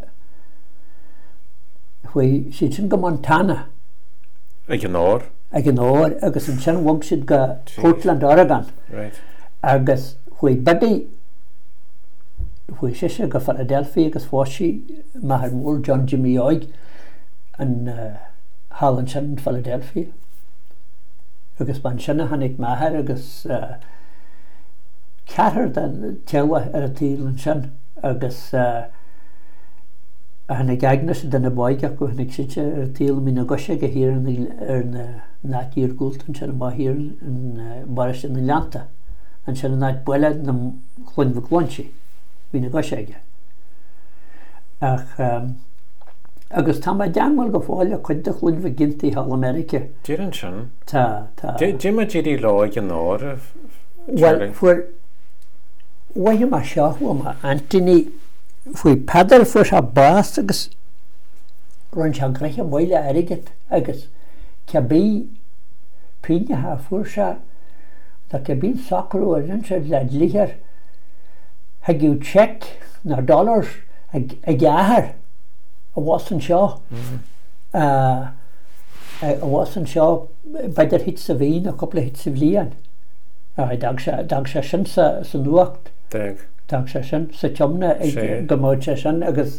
hui sé sin go Montana. Ag an áir? Ag an áir, agus an sin bhag siad go Portland, Oregon. Right. Agus hui badi hui sé sé go Philadelphia agus fóisi mahar mór John Jimmy Oig an uh, Holland sin in Philadelphia. Agus ban sinna hannig mahar agus uh, ceathar den tewa ar a tíl an sin agus uh, a hannig agnas den a boigeach go hannig site ar a tíl mí na goise go hir ar na nátír gúlt an sin má hir an baris in Atlanta an sin náid buile na chluin bh glonsi hí na goise aige. Ach um, agus tá ma deangal go fáil a chuid a chluin bh gintaí Hall America. Dír an sin? Tá, tá. Dé ma dírí lá ag an áir? Well, fuair waithe ma seo ma Anthony fuair padar fuair se bás agus ron se greiche moile airigit agus cebí pínethe fuair se tá cebí sacrú a rin se le líhar hagiú check na dollars ag ahar a wasan seo a wasan seo beidir hit sa bhín a coppla hit sa bhlian dag se sin sa nuacht dag se sin sa tiomna ag gomóid se sin agus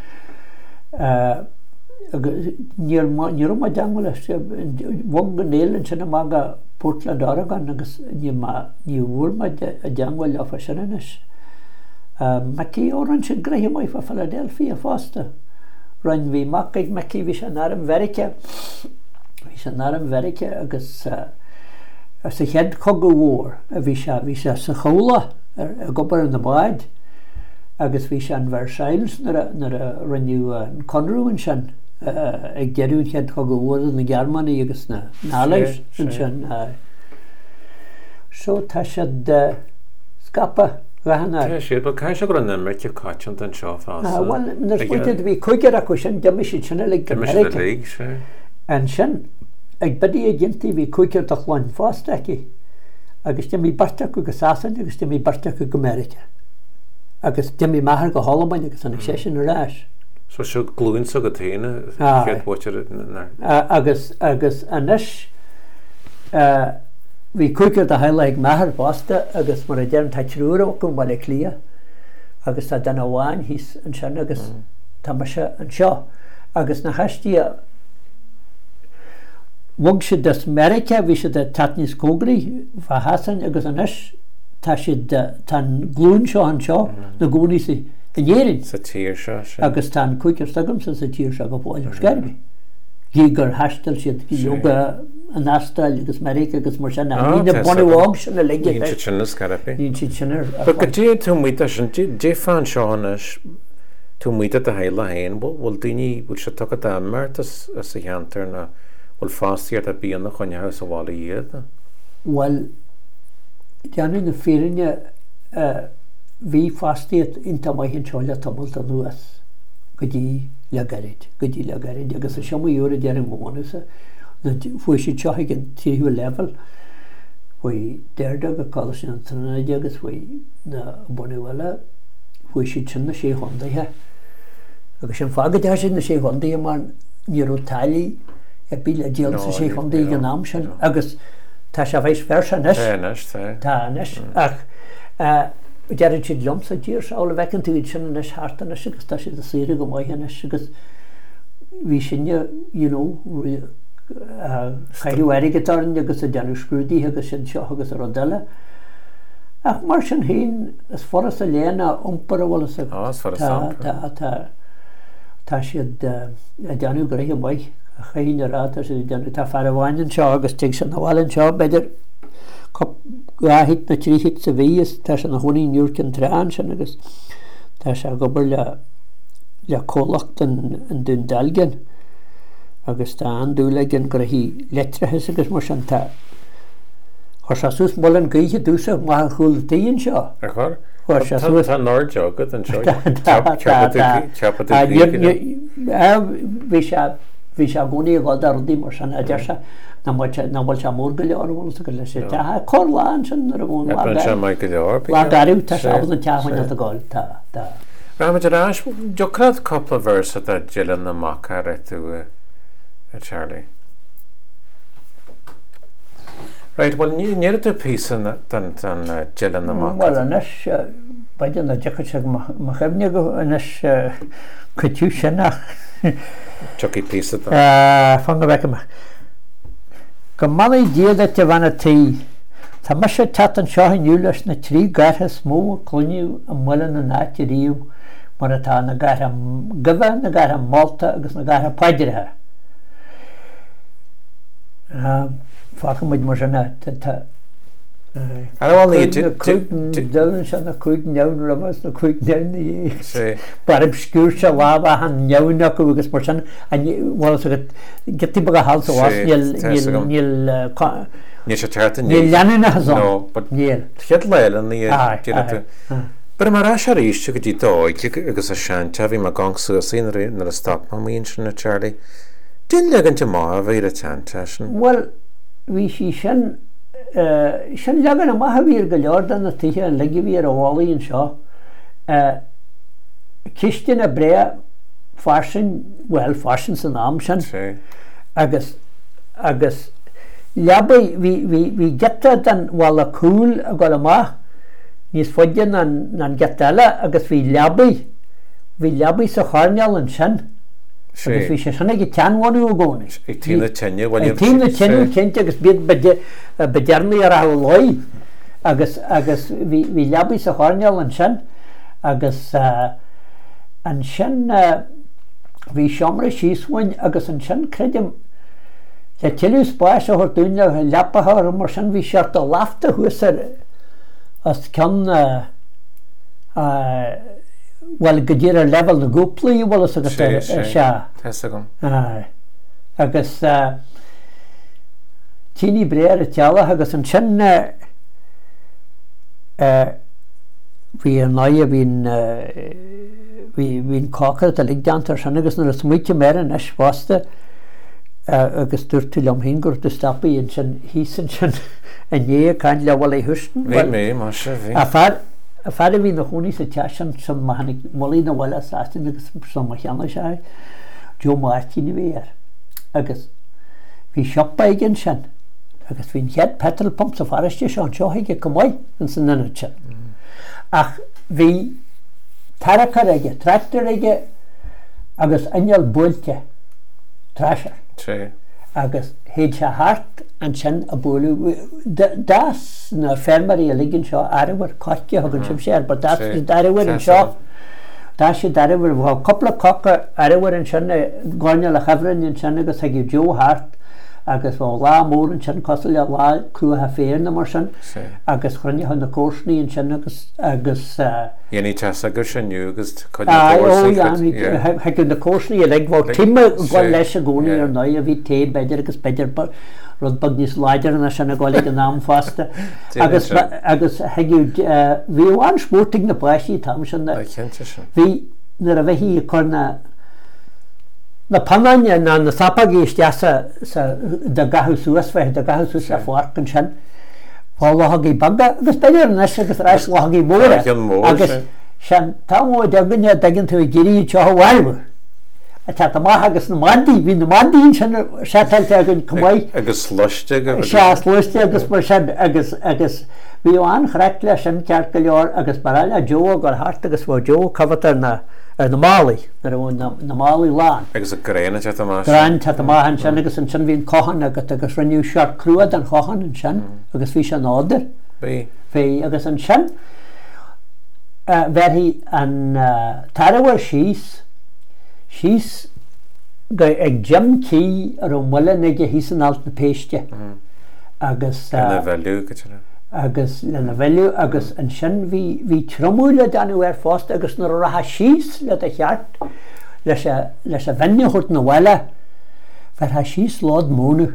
níor ma deangal bhang go nélan sinna má go Portland, Oregon agus ní bhúr ma a deangal le fa sinnanis. Mickey óran sin greithe mai fa Philadelphia fásta. Rhain bhí mac ag Mickey bhí se náram Verice bhí se náram Verice agus a sa chead cog go bhór a bhí se bhí se sa chola a gobar an na báid agus bhí se an Versailles nar a raniu an Conrúin sin ag geirún chead cog go bhór na Germany agus na náleis sin sin. So tá siad scapa Tá sé, ba cai se go an nimir ce cáitant an seo fása. Well, nar spuitid bhí chuigear acu sin deimi si sinna le America. An sin ag badi a ginti bhí chuigear do chláin fásta aici agus deimi barta acu go Sasan agus deimi barta acu go America. Agus deimi maithar go Holland agus an sé sin arás. So seo glúin sa go taine chead bóitir agus agus anis bhí cuiceir a heile ag maithar básta agus mar a dean taitreúra go bhile clia agus tá den bháin hís an sin agus tá mar se an seo agus na heistí bhag si des America bhí si de tatníos cógraí bha hasan agus anis tá si tá glún seo an seo na gúní si in dhéirinn sa tír seo agus tá cuiceir stagam sa sa tír seo go bháil scarbi. Gí gur heistal siad yoga an astal agus America agus mar sinna ní bonúág sinna le Ní si sinna scarpi. Ní si sinna. Ba go dé tú muite sin dé fan seánas tú muite a heile hain bhfuil daoine bhfuil se tucha dammart a sa cheantar na bhfuil fástiart a bíon na chuinethe sa bhála iad? Well, deanú na férinne bhí fástiart inta mai hin seáile tamalt an nuas go dtí le garid, go dtí le garid agus a seomú úra dear an mónasa fui si teoigh an tíú level fui déirde go call sin an tranaide agus fui na bunuile fui si sin na sé hondaithe agus sin fagad sin na sé hondaithe mar níú talí a bí a díal sa sé hondaí gan nám sin agus tá se bhéis versa nes tá nes ach dearan siad lomsa dír ála bhecinn tú sin nes harta nes agus tá si a síra go maithe nes agus bhí sinne you know chaidú aigetarn agus a deanú scrúdí agus sin seo agus a rodile ach mar sin hain is foras a léana ompar bhil tá siad a deanú go réthe baith Chain ar áta sydd wedi ta far y wain yn sio agos teg sy'n awal yn sio bedr cop gahit na tri hit sy feis ta sy'n hwni niwr cyn tran sy'n agos ta sy'n gobr la la colacht yn yn dyn dalgen agos ta andwleg yn grahi letra hys agos mor sy'n ta Os as ws molen gych dwsa ma chwl dyn sio. Achor? Os as ws... Ta'n nord jogod yn sio. Chapa dy gych. Fi sia gwni god ar dim os yna dersa na mwyn sia mwr gylior o'n sy'n gylior sy'n ta cor lan sy'n ar y mwyn lan gariw. Lan gariw. Lan gariw ta sa oedd yn ta hwnnw dy gol ta. Rhaid yn as, diocrad copl o vers o da Gillan na mac ar eto y Charlie. Right, well, nid ydw pys yn Gillan na mac. Wel, yn ys, baid yn ydych sy'n machefnig yn ys cytiw sy'n Chucky piece of that. Fang weg yma. Gymal ei diad at y fan y tŷ. Ta mysio tat yn sio hyn yw'r na tri garhas mw clwniw ymwylen yn at i riw. Mor ta na garha gyfa, na garha Malta, agos na garha Paidrha. Fach ymwyd mor sy'n ta. Ar ôl ni... Dylan sy'n na cwyd newn rhywbeth, na cwyd newn ni. Bar obscure sy'n lafa han newn ac yw'r gysmor sy'n. Wel, gyda bod a hals o was, nil... Nil sy'n tart yn nil. Nil lian yn ahazon. No, but... Nil. Chyd leil yn ni... But mae'r as ar eisiau gyda doi, agos y sian, ta fi mae gong sŵsyn ar y stop ma'n mynd sy'n y Charlie. Dyn leg yn tyma fe i'r y tan, ta sy'n? Wel, fi si sy'n... sy'n lagan yma hafyr gylior dan y tŷ yn lygu fi ar ôl i'n sio. Cystyn y brea farsin, wel, farsin sy'n am sy'n. Agos, agos, liabau fi geta dan wal y cwl y gol yma, nis ffodyn na'n getala, agos fi liabau, fi liabau sy'n chornial yn sy'n. Agos fi sy'n sy'n egi tan wan i'w gwni. I tîn y tynnu? I tîn y tynnu cynt agos byd bydernu ar awloi. Agos fi liabau sy'n chornial yn sy'n. Agos yn sy'n fi siomra siswain agos yn sy'n credim le tyliw sbas o hwrdwn liapa hawr mor sy'n fi siart o lafta hwysar os can wel gyda'r lefel na gwplu i wel os agos y sia. Tesagwn. Agos ti'n i bre'r y tiala agos yn sy'n fi yn lai fi'n fi'n cocar y ligdant ar sy'n agos na'r smwytio mer yn ys fosta agos dwrtil am hyn gwrdd y stapu yn sy'n hys yn sy'n yn ie cael lawal ei hwsyn. Fi mi, masha fi. A far a far fi na hwni sy'n tiasian sy'n mahanig moli na wala sastin agos sy'n machianna siai Joe Martin i fi er agos fi siopa i gen sy'n agos fi'n hied petrol pump sa farastio sy'n sio hegi cymoi yn sy'n nynnu sy'n ach fi taracar ege, tractor ege agos anyal bwylte trasher agos heid sy'n hart an sy'n a bwylw das na fermari a ligin sio arwyr cochio hwgyn sy'n sy'n but das sy'n arwyr yn sio das sy'n arwyr fo couple of coca arwyr yn sy'n gornel a chafryn yn sy'n agos hagi Joe Hart agos fo la môr yn sy'n cosol a la clw a feir na mor sy'n agos chrynnu hwn y corsni yn sy'n agos Ien i tas agos sy'n yw agos codi corsni o iawn hagi yn y corsni a leg fo tim a gwan les a gwni ar noi a fi te bedr agos bedr roedd bag nis lager yna sy'n agoleg yn am fasta agos hagi fi wan sporting na bwasi tam sy'n fi nyr a fe hi corna na pananya na na sapag is jasa sa da gahus was fe da gahus sa fork kan shan wala hagi bagga agos bedr na sy'n agos rais hagi mora agos shan tamo da gnya da gyn tu giri cho walwa Ata ma agos na mandi vi na mandi in sy'n satal ta gyn cymai agos slwystig agos slwystig agos mar sy'n agos agos fi o an chrecla sy'n carcalior agos barala Joe gor hart agos fo Joe cafata na na Mali na Mali lan agos y grein at yma grein at yma han sy'n agos yn sy'n fi'n cohan agos agos rhaid siart crwad yn cohan yn sy'n agos fi sy'n odr fi agos yn sy'n fer hi yn tarawar sys sys ag Jim Key ar an muile ige hí an alt na péiste agus na bheú go agus lena bheú agus an sin hí tromúile danú ar fást agus na ratha síos le a cheart leis a bhenne chuirt na bhile fer ha síos lád mónu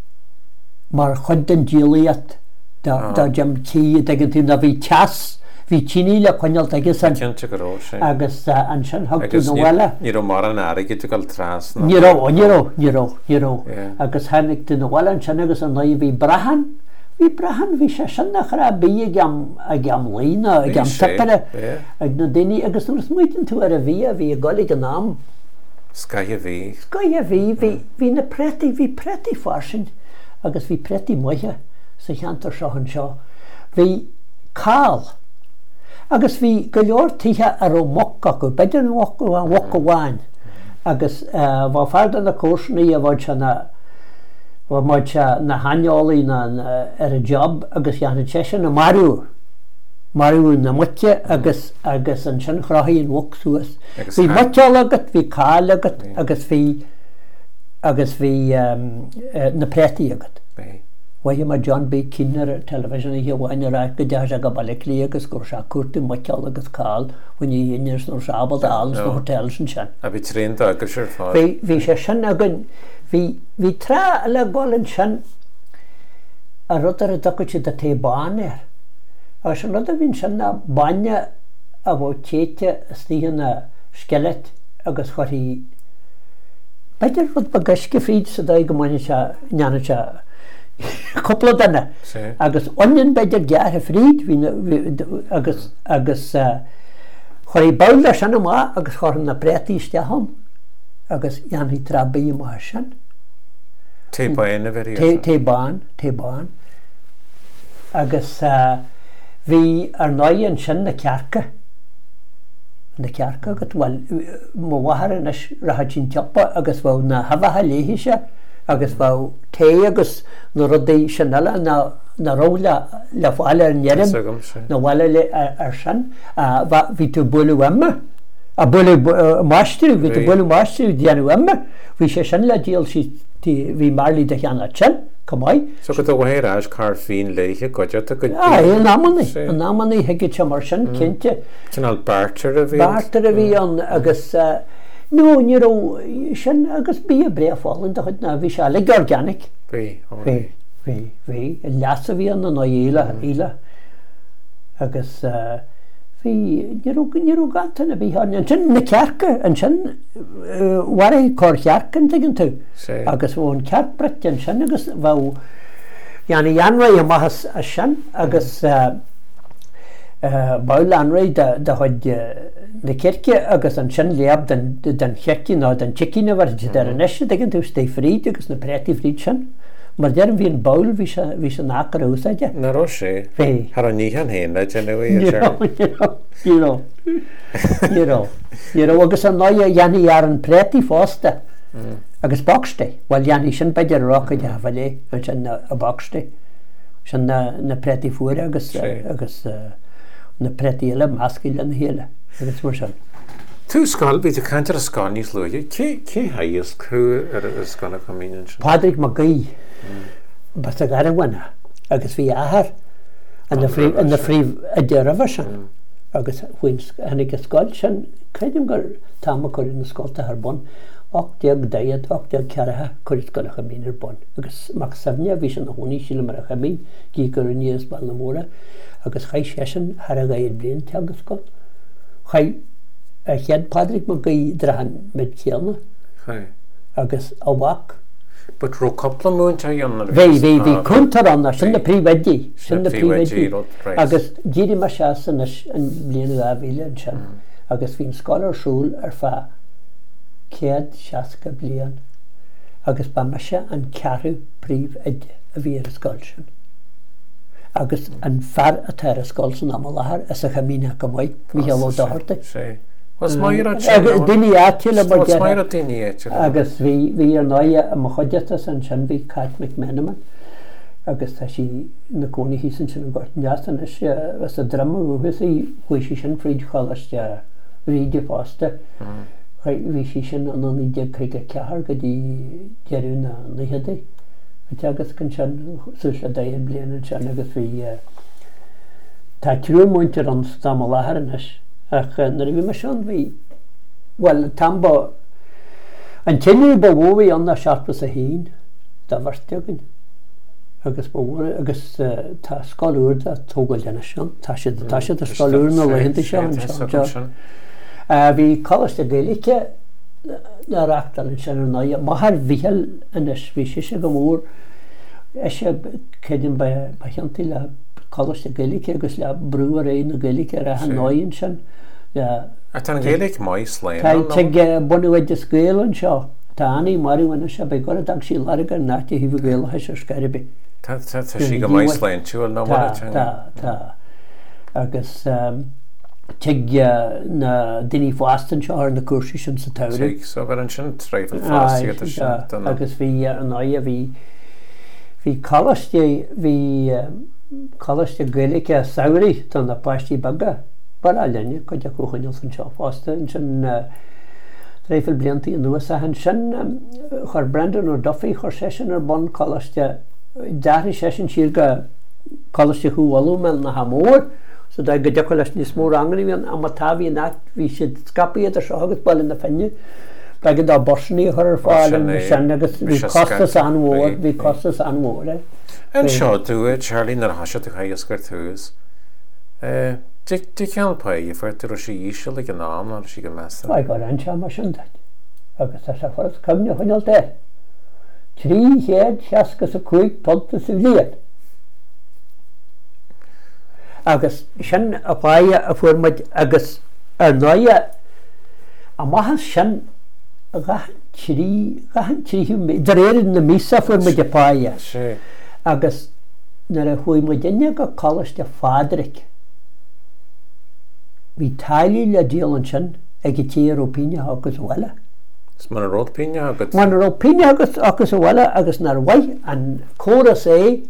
mar chud den díalaíad da Jim Key agin tú na bhí teas hí tíní le chuinealt agus an agus an sin thugtú na bhile ní mar an aige tú gal trás níró níró níró níró agus hanig tú na bhile an sin agus an na bhí brahan hí brahan bhí sé sin nach ra bí a gam lína a gam tepere ag na daine agus nuair muoitin tú ar a bhí a bhí a golig an nám Scaithe bhí Scaithe bhí hí na preti hí preti farsin agus bhí preti muithe sa cheantar seo an seo hí cáil agus bhí go leor tithe ar ó mocha go beidir an mocha bháin agus bhá fardan na cóisnaí a bhaid se na bhá maid se na haineolaí ar a job agus cheanna teise na marú marú na muite agus agus an sin chrathí an mhach suas bhí muiteáil agat bhí cáil agat agus bhí agus bhí na preti agat Wahi ma John B. Kinner television hi wain ra go deja go balekli agus go sa kurti muiteáil agus cáil when you inners no sabal alls no hotels and sin a bhí trénta agus sé fá bhí bhí sé sin agan bhí bhí tra le gáil sin a rutar a docuite de té bán er a sin rud a bhín sin na baine a bh téite stíhanna skelet agus choirí beidir rud bagasce fríd sa dá go maine se neanna se couple danna agus onion beidir geartha fríd agus agus choirí bailile sin má agus chor na bretíiste ham agus jaanhí trabí má sin té bain a bhí té bán té bán agus bhí ar náid an sin na cearca na cearca agus bhil má bhahar na ratha sin teapa agus bh na hafatha léhiise agus bh té agus na rudaí sinile na róla le bháile ar nearim na bhile le ar sin bhí tú buú imime a buú máistú bhí tú buú máistú déanú imime bhí sé sin le díal si bhí marlí de cheanna sin cumáid so go bhhéir as cá fin léige goide go námannaí an námannaí heice te mar sin cinnte cinál bartar a bhí bartar a bhí an agus No, níró sin agus bí a bréáin de chud na bhí se le organic bhí bhí bhí bhí leasa bhí an na éile ile agus bhí níró gantain a bhí an sin na cearca an sin war có chearcan tuigen tú agus bhn ceart breit an sin agus bh Janna Janra a maithas a sin agus bail anraí de chuid na circe agus an sin léab den cheici ná den chiicína bhar de an eiste dagin tú té fríd agus na préti fríd sin mar dearm bhí an bail bhí se nácar úsáide naró sé Har an ní an héin le Níró agus an ná dhéanaí ar an préti fásta agus boxte bhil dhéanaí sin beidir rocha de hafalé an sin a boxte sin na préti fuair agus agus na pretíile máscaile na héile agus mar sin. Tú sáil bhí a cantar a sáil níos luide cé haíos chu ar a sána comíon sin? Padraig Magaí bas a gar bhaine agus bhí ahar an na phríomh a dearmh sin agus hanig a sáil sin chuidim gur táma chuir na sáilta ar bon ochdeag daiad ochdeag cearatha chuir scoil a chamín ar bon agus mac samne bhí sin na húnaí síle mar a chamín cí gur níos ball na móra agus chai sesin har a gair blian te agus go chai chead Padraig Magaí drahan med chéalna agus a bhac but ro coppla múnta dhéanna bhí bhí bhí chuntar anna sin na príomhhaidí sin na príomhhaidí agus díri mar se san an bliana a bhíle an sin agus bhín sáil arsúil ar fá céad seaca blian agus ba me se an cearú príomhhaide a bhí ar a sáil sin agus an fear a teir a sáil san am lethar is a chamíine go mhaid míhealó dáharta duine áitiile agus bhí ar náide a mo chuideata san sin bhí Kate McMenamin agus tá sí na cónaí hí san sin an gort neastan is a drama bhuaas í chuisi sin fríd choiste ríide fásta bhí sí sin an an ide chuige cehar go dtí dearú na nahéadaí agus gan sin sus le daon bliana sin agus bhí tá trú muintear an stam látharis ach na bhí mar sin bhí well tamba an tinú ba bhí an na seapas a hín dá bharteagin agus agus tá sáúr a tógáil lena sin tá si tá si a sáúr na lehinnta se bhí choiste géalacha nareachtal sin ná maithar bhíhel inis bhí si se go mór sé céidir bacheantaí le choiste géalacha agus le brú a ré na géalacha a an náonn sin an géalaigh mais le te bunúid is scéalann seo táí marúhaine se be go ag sí legan náte híh géalathe se scaribbe Tá sí go mais lein túil nó tá agus te na duine fástan seo ar na cuasí sin sa tair so bhar an sin tréifil fásta agus bhí an á bhí hí choiste hí choiste géalacha saoirí tá na páistí bagga bar a lenne go de chuchail san seo fásta sin tréifil blianttaí an nuas a hen sin chur Brendan ó Duffy chur sé sin ar bon choiste dáthí sé sin siad go choiste chuáú me na hamór so da go deá leis níos mór anganí bhíon a matáhí nach bhí siad scapaíad ar seo agus bail na fenne be go dá borsaní chur ar fáil sin agus bhí costas anmór bhí costas anmór an seo dúid Charlie nar hasise tú chaascar túús Di ceanpa i fuirtar sí ísio le an ná ar si go measta. Ba go an se mar sin agus tá se for cumne chuineal de. Trí héad seascas a chuig ponta sa bbliad. Agus sin a bhaide a fuairmaid agus ar náide a maithas sin a gahan trí gahan tríú dar éirid na mísa fuairmaid a páide. Agus nar a chuig mu daine go choiste fádric. Bhí tailí le díalann sin ag go tí rópíine agus bhile. Is mar rópíine agus? Man rópíine agus agus bhile agus nar bhaid an córas é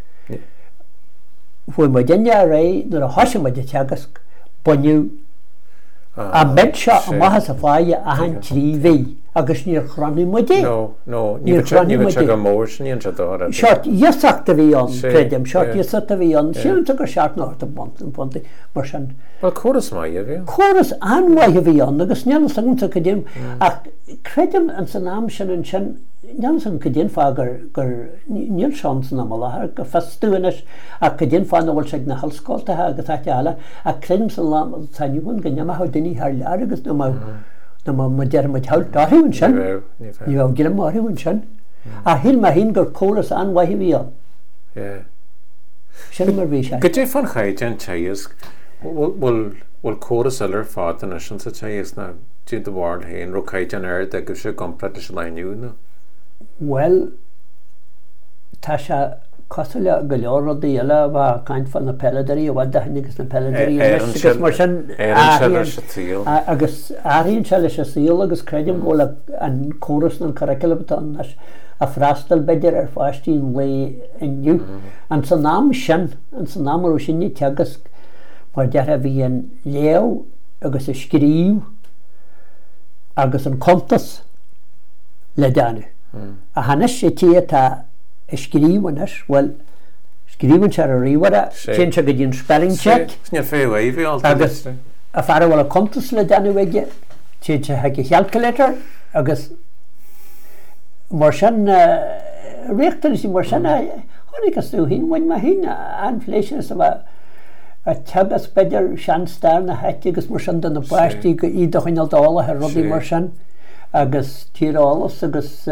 bhui mar daine a ré nar a thoisiid de teagas buniu a bed seo a maithas a bhaide a an trí bhí agus níor chranú mu dé. No, no, ní bhid go mór sin se dá. Seart dhéachta bhí an credim, seart dhéachta bhí an siúnta gur seart náir a bont an ponta mar sin. Well choras mai a bhí? Choras anhaithe bhí an agus neannas anúnta go dim ach credim an san náam sin an sin neannas an go dén fá gur gur níl sean san am láthair go festúinis a go dén fá nóhfuil seag na hallscáiltathe agus eile a credim san lá tainúin go neamth duine thar lear agus nó na má dearmid heil dáthún sin ní bh gile máthún sin a hin má hín gur choras anhaithe bhí an sin mar bhí sé. Go dé fan chaid an teas bhfuil choras eile fád an sin sa teas na tí do bhhail héin ro chaid an air de go sé complet is leiniuúna? Well tá se cosile go leor eile bh caiint fan na peidirí a bhd agus na peidirí mar sin agus áíonn se leis a síl agus credim ggóla an choras an curriculum a freistal beidir ar fáistín le inniu an san náam sin an san námarú sinní teagas mar deartha bhí an léamh agus a scríomh agus an contas le deanú a hanis sé tí tá scríomhanis well scríomhann se a ríomhara sin se go dtíon spelling check agus a fear bhfuil a contas le deanú bhaige tí se ha go chealculator agus mar sin réachtar sí mar sin tháinig tú hín bhain mar hín anfléisi a bheith a teagas beidir sean stair na heite agus mar sin den na baistí go iad a chuineal dála ar rudí mar sin agus tírálas agus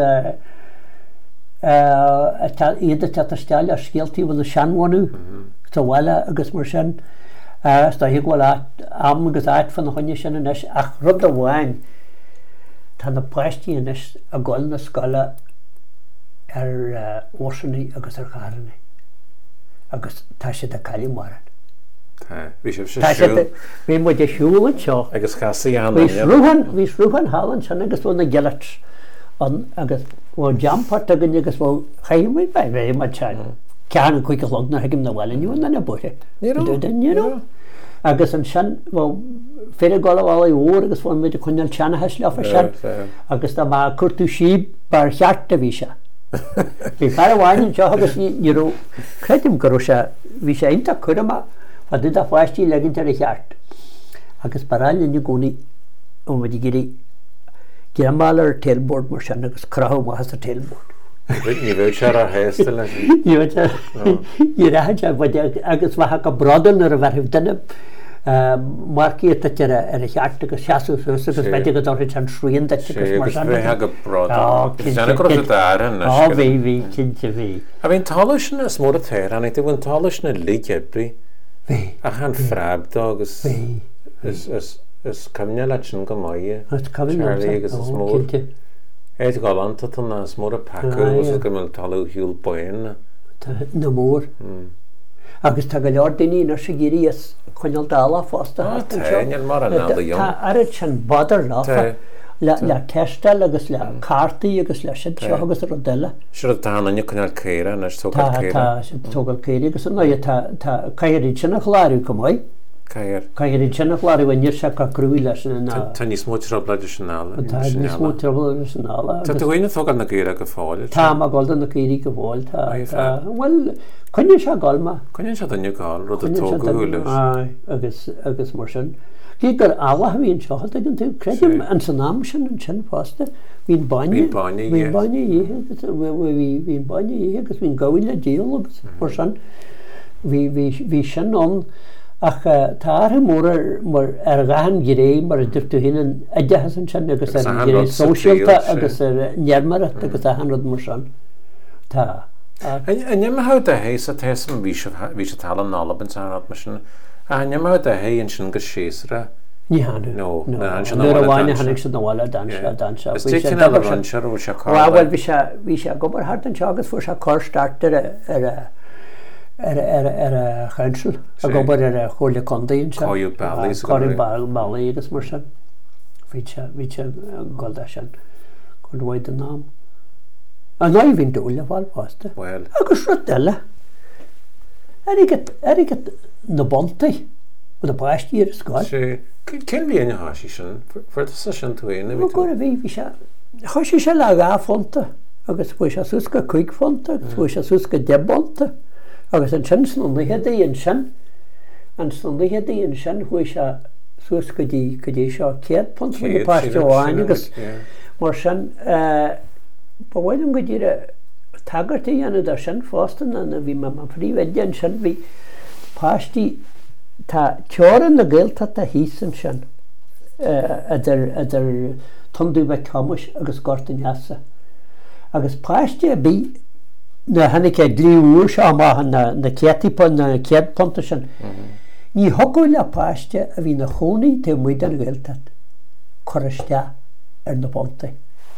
iad a tetarsteáil ar scéaltaí bhfuil a seanhhaú tá bhile agus mar sin tá hi bhfuil am agus áit fan na chuine sin inis ach rud a bháin tá na baistí inis a gáil na scala ar ósannaí agus ar charannaí agus tá sé a caiile maran. Bhí mu de siúlann seo agus chasaí an hís ruúhan hálann sin agus bhna gelat agus bh jampart agan agus bh chaimí bh mar te ceanna chuig log na haigim na bhhailniú na na bute. Ní agus an sin féidir go bháil óir agus bháin muid a chuineal teanna heis le fa sin agus tá má cuatú síb bar cheart a bhí se. Bhí fear bháin seo agus ní credim go se bhí sé inta chuama a dú a fáistí leginn ar a cheart. Agus baráil in gcónaí ó bhid gurí geamáil ar tailboard mar sin agus craham has a tailboard. Ní bhfuil se a héasta le Ní raid agus bhatha go bradan ar a bharthh duine marcí ar a cheart agus seaú agus beidir go dáir an sríon de mar go brad bhí bhí cinnte bhí. A bhíon talisisin is mór a téir an tú bhain talisisin na lígebrí a chan freibdá agus is cumne le sin go maiige agus is mór. Éid go ananta na mór a pacu go man talú hiúil buin na mór. Agus tá go leor daoine nar sa géirí is chuineal dála fásta mar an Tá arid sin badar lá le ceistal agus le cartaí agus le sin seo agus ar deile. Siú tána chuineal céire na tógáil céire. tógáil céire agus nó tá caiirí sinna chláirú go maiid. Caiirí sinna chláirú bhainir se go cruúí leis Tá níos mó trobla sinnála. Tá níos mó trobla sinnála. Tá bhaine tógáil na céire go fáil. Tá má gáilda na céirí go bháil bhfuil chuine se gáilma. Chuine se daine gáil rud a tógaúla agus agus mar sin. Gí gur ála bhíon seo an tú credim an san nám sin an sin fásta hín baine hín baine hín baine agus hín gail le díal agus mar sin hí sin an ach tá mór mar ar gahan giré mar a dúirtú hin aide an sin agus ar giré sóisialta agus ar nearmarat agus a hanrad mar sin tá. Nemá a hééis a team ví se tal an nálaban san mar sin a nemá a héon sin go séra. Ní hanú nó bháine hanig sin nóháile dan se dan se bhfuil bhí se gobar hart an teagas fu se cóstartar ar ar a chainsil a gobar ar a choirle condaíonn se choí bailí agus mar sin bhí se gáilda sin chun bhhaid an nám. A ná hín dúla bháil pásta agus ru deile aige na bontaí na baistí ar a sáil. Cén bhí aine háisí sin fu sa sin túine go a bhí se choisí se le gá fonta agus bhui se susca chuig fonta agus bhui se susca debonta agus an sin snúnathe daon sin an snúnathe daon sin bhui se susca dí go dé seo céad pont na páisteháin agus mar sin bhhaidm go dtíre tagartaí anna ar sin fástan a bhí me príomhide an sin bhí páistí tá teoran na ggéalta a hísan sin idir tundú bheith camas agus gorta neasa. Agus páiste a bí na hanig é dlíúr se amachchan na cetípa na ceadponta sin. Ní thucail le páiste a bhí na chonaí te muid an ggéalta choiste ar na ponta.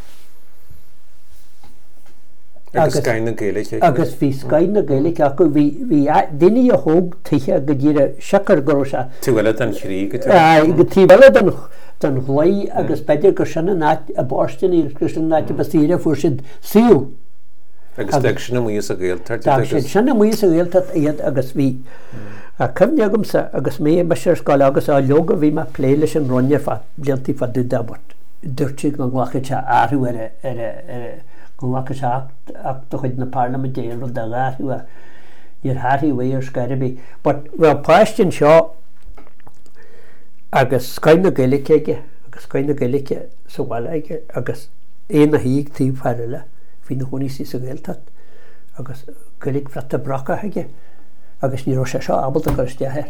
agus scain na Gaeilge agus bhí scain na Gaeilge acu bhí duine a thóg tuiche go dtíre seacar go se. Tú bhfuile an chrí go go tí bhile den chhlaí agus beidir go sinna náit a báistin í Christian náit bastíre fuair siad síú. Agus de sinna muos a ggéaltar. Sinna muos a ggéaltar iad agus bhí a cumneagamsa agus mé me sé sáil agus á leoga bhí me pléile sin runne fa blianttí fa dú dabart. Dúirtí go ghlacha áthú ar Gwacha seach ach do chuid na Parliament déal ru a gáthú a ar háthí bhé ar scaribí. But bhfuil páistin seo agus scain na Gaeilge agus scain na Gaeilge sa bhhaile agus é na híigh tí fearile hí na choní sí sa ggéaltat agus Gaeilge frata bracha haige agus ní sé seo abal a chusteir.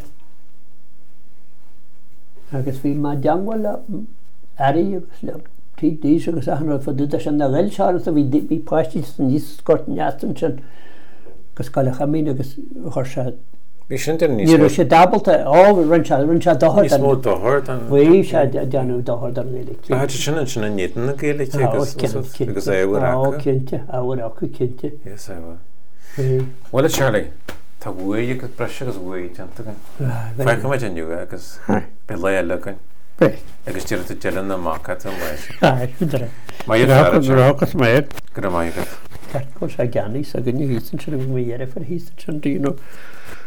Agus bhí má deanghil le airí agus le tí díos agus ahanrad fa dúda sin na ghil seáras a bhí páistí san níos scort neastan sin agus gáil a chamín agus chuir se Bhí sin níos ní sé dabalta á run se run se dohar níos mó dohar bhí sé deanú dohar ar Gaeilge. Tá sin sinna nítan na Gaeilge agus éhar á cinnte áhar acu cinnte. Yes éhar. Bhile Charlie tá bhuaí agus breise agus bhuaí teanta Fe go maid aniu agus be le legain. Agus tíir tú dean na macha an leis. Mágus mé go maigad. Tá sé geanní a gní hísan sin mé ar far hísan sin dú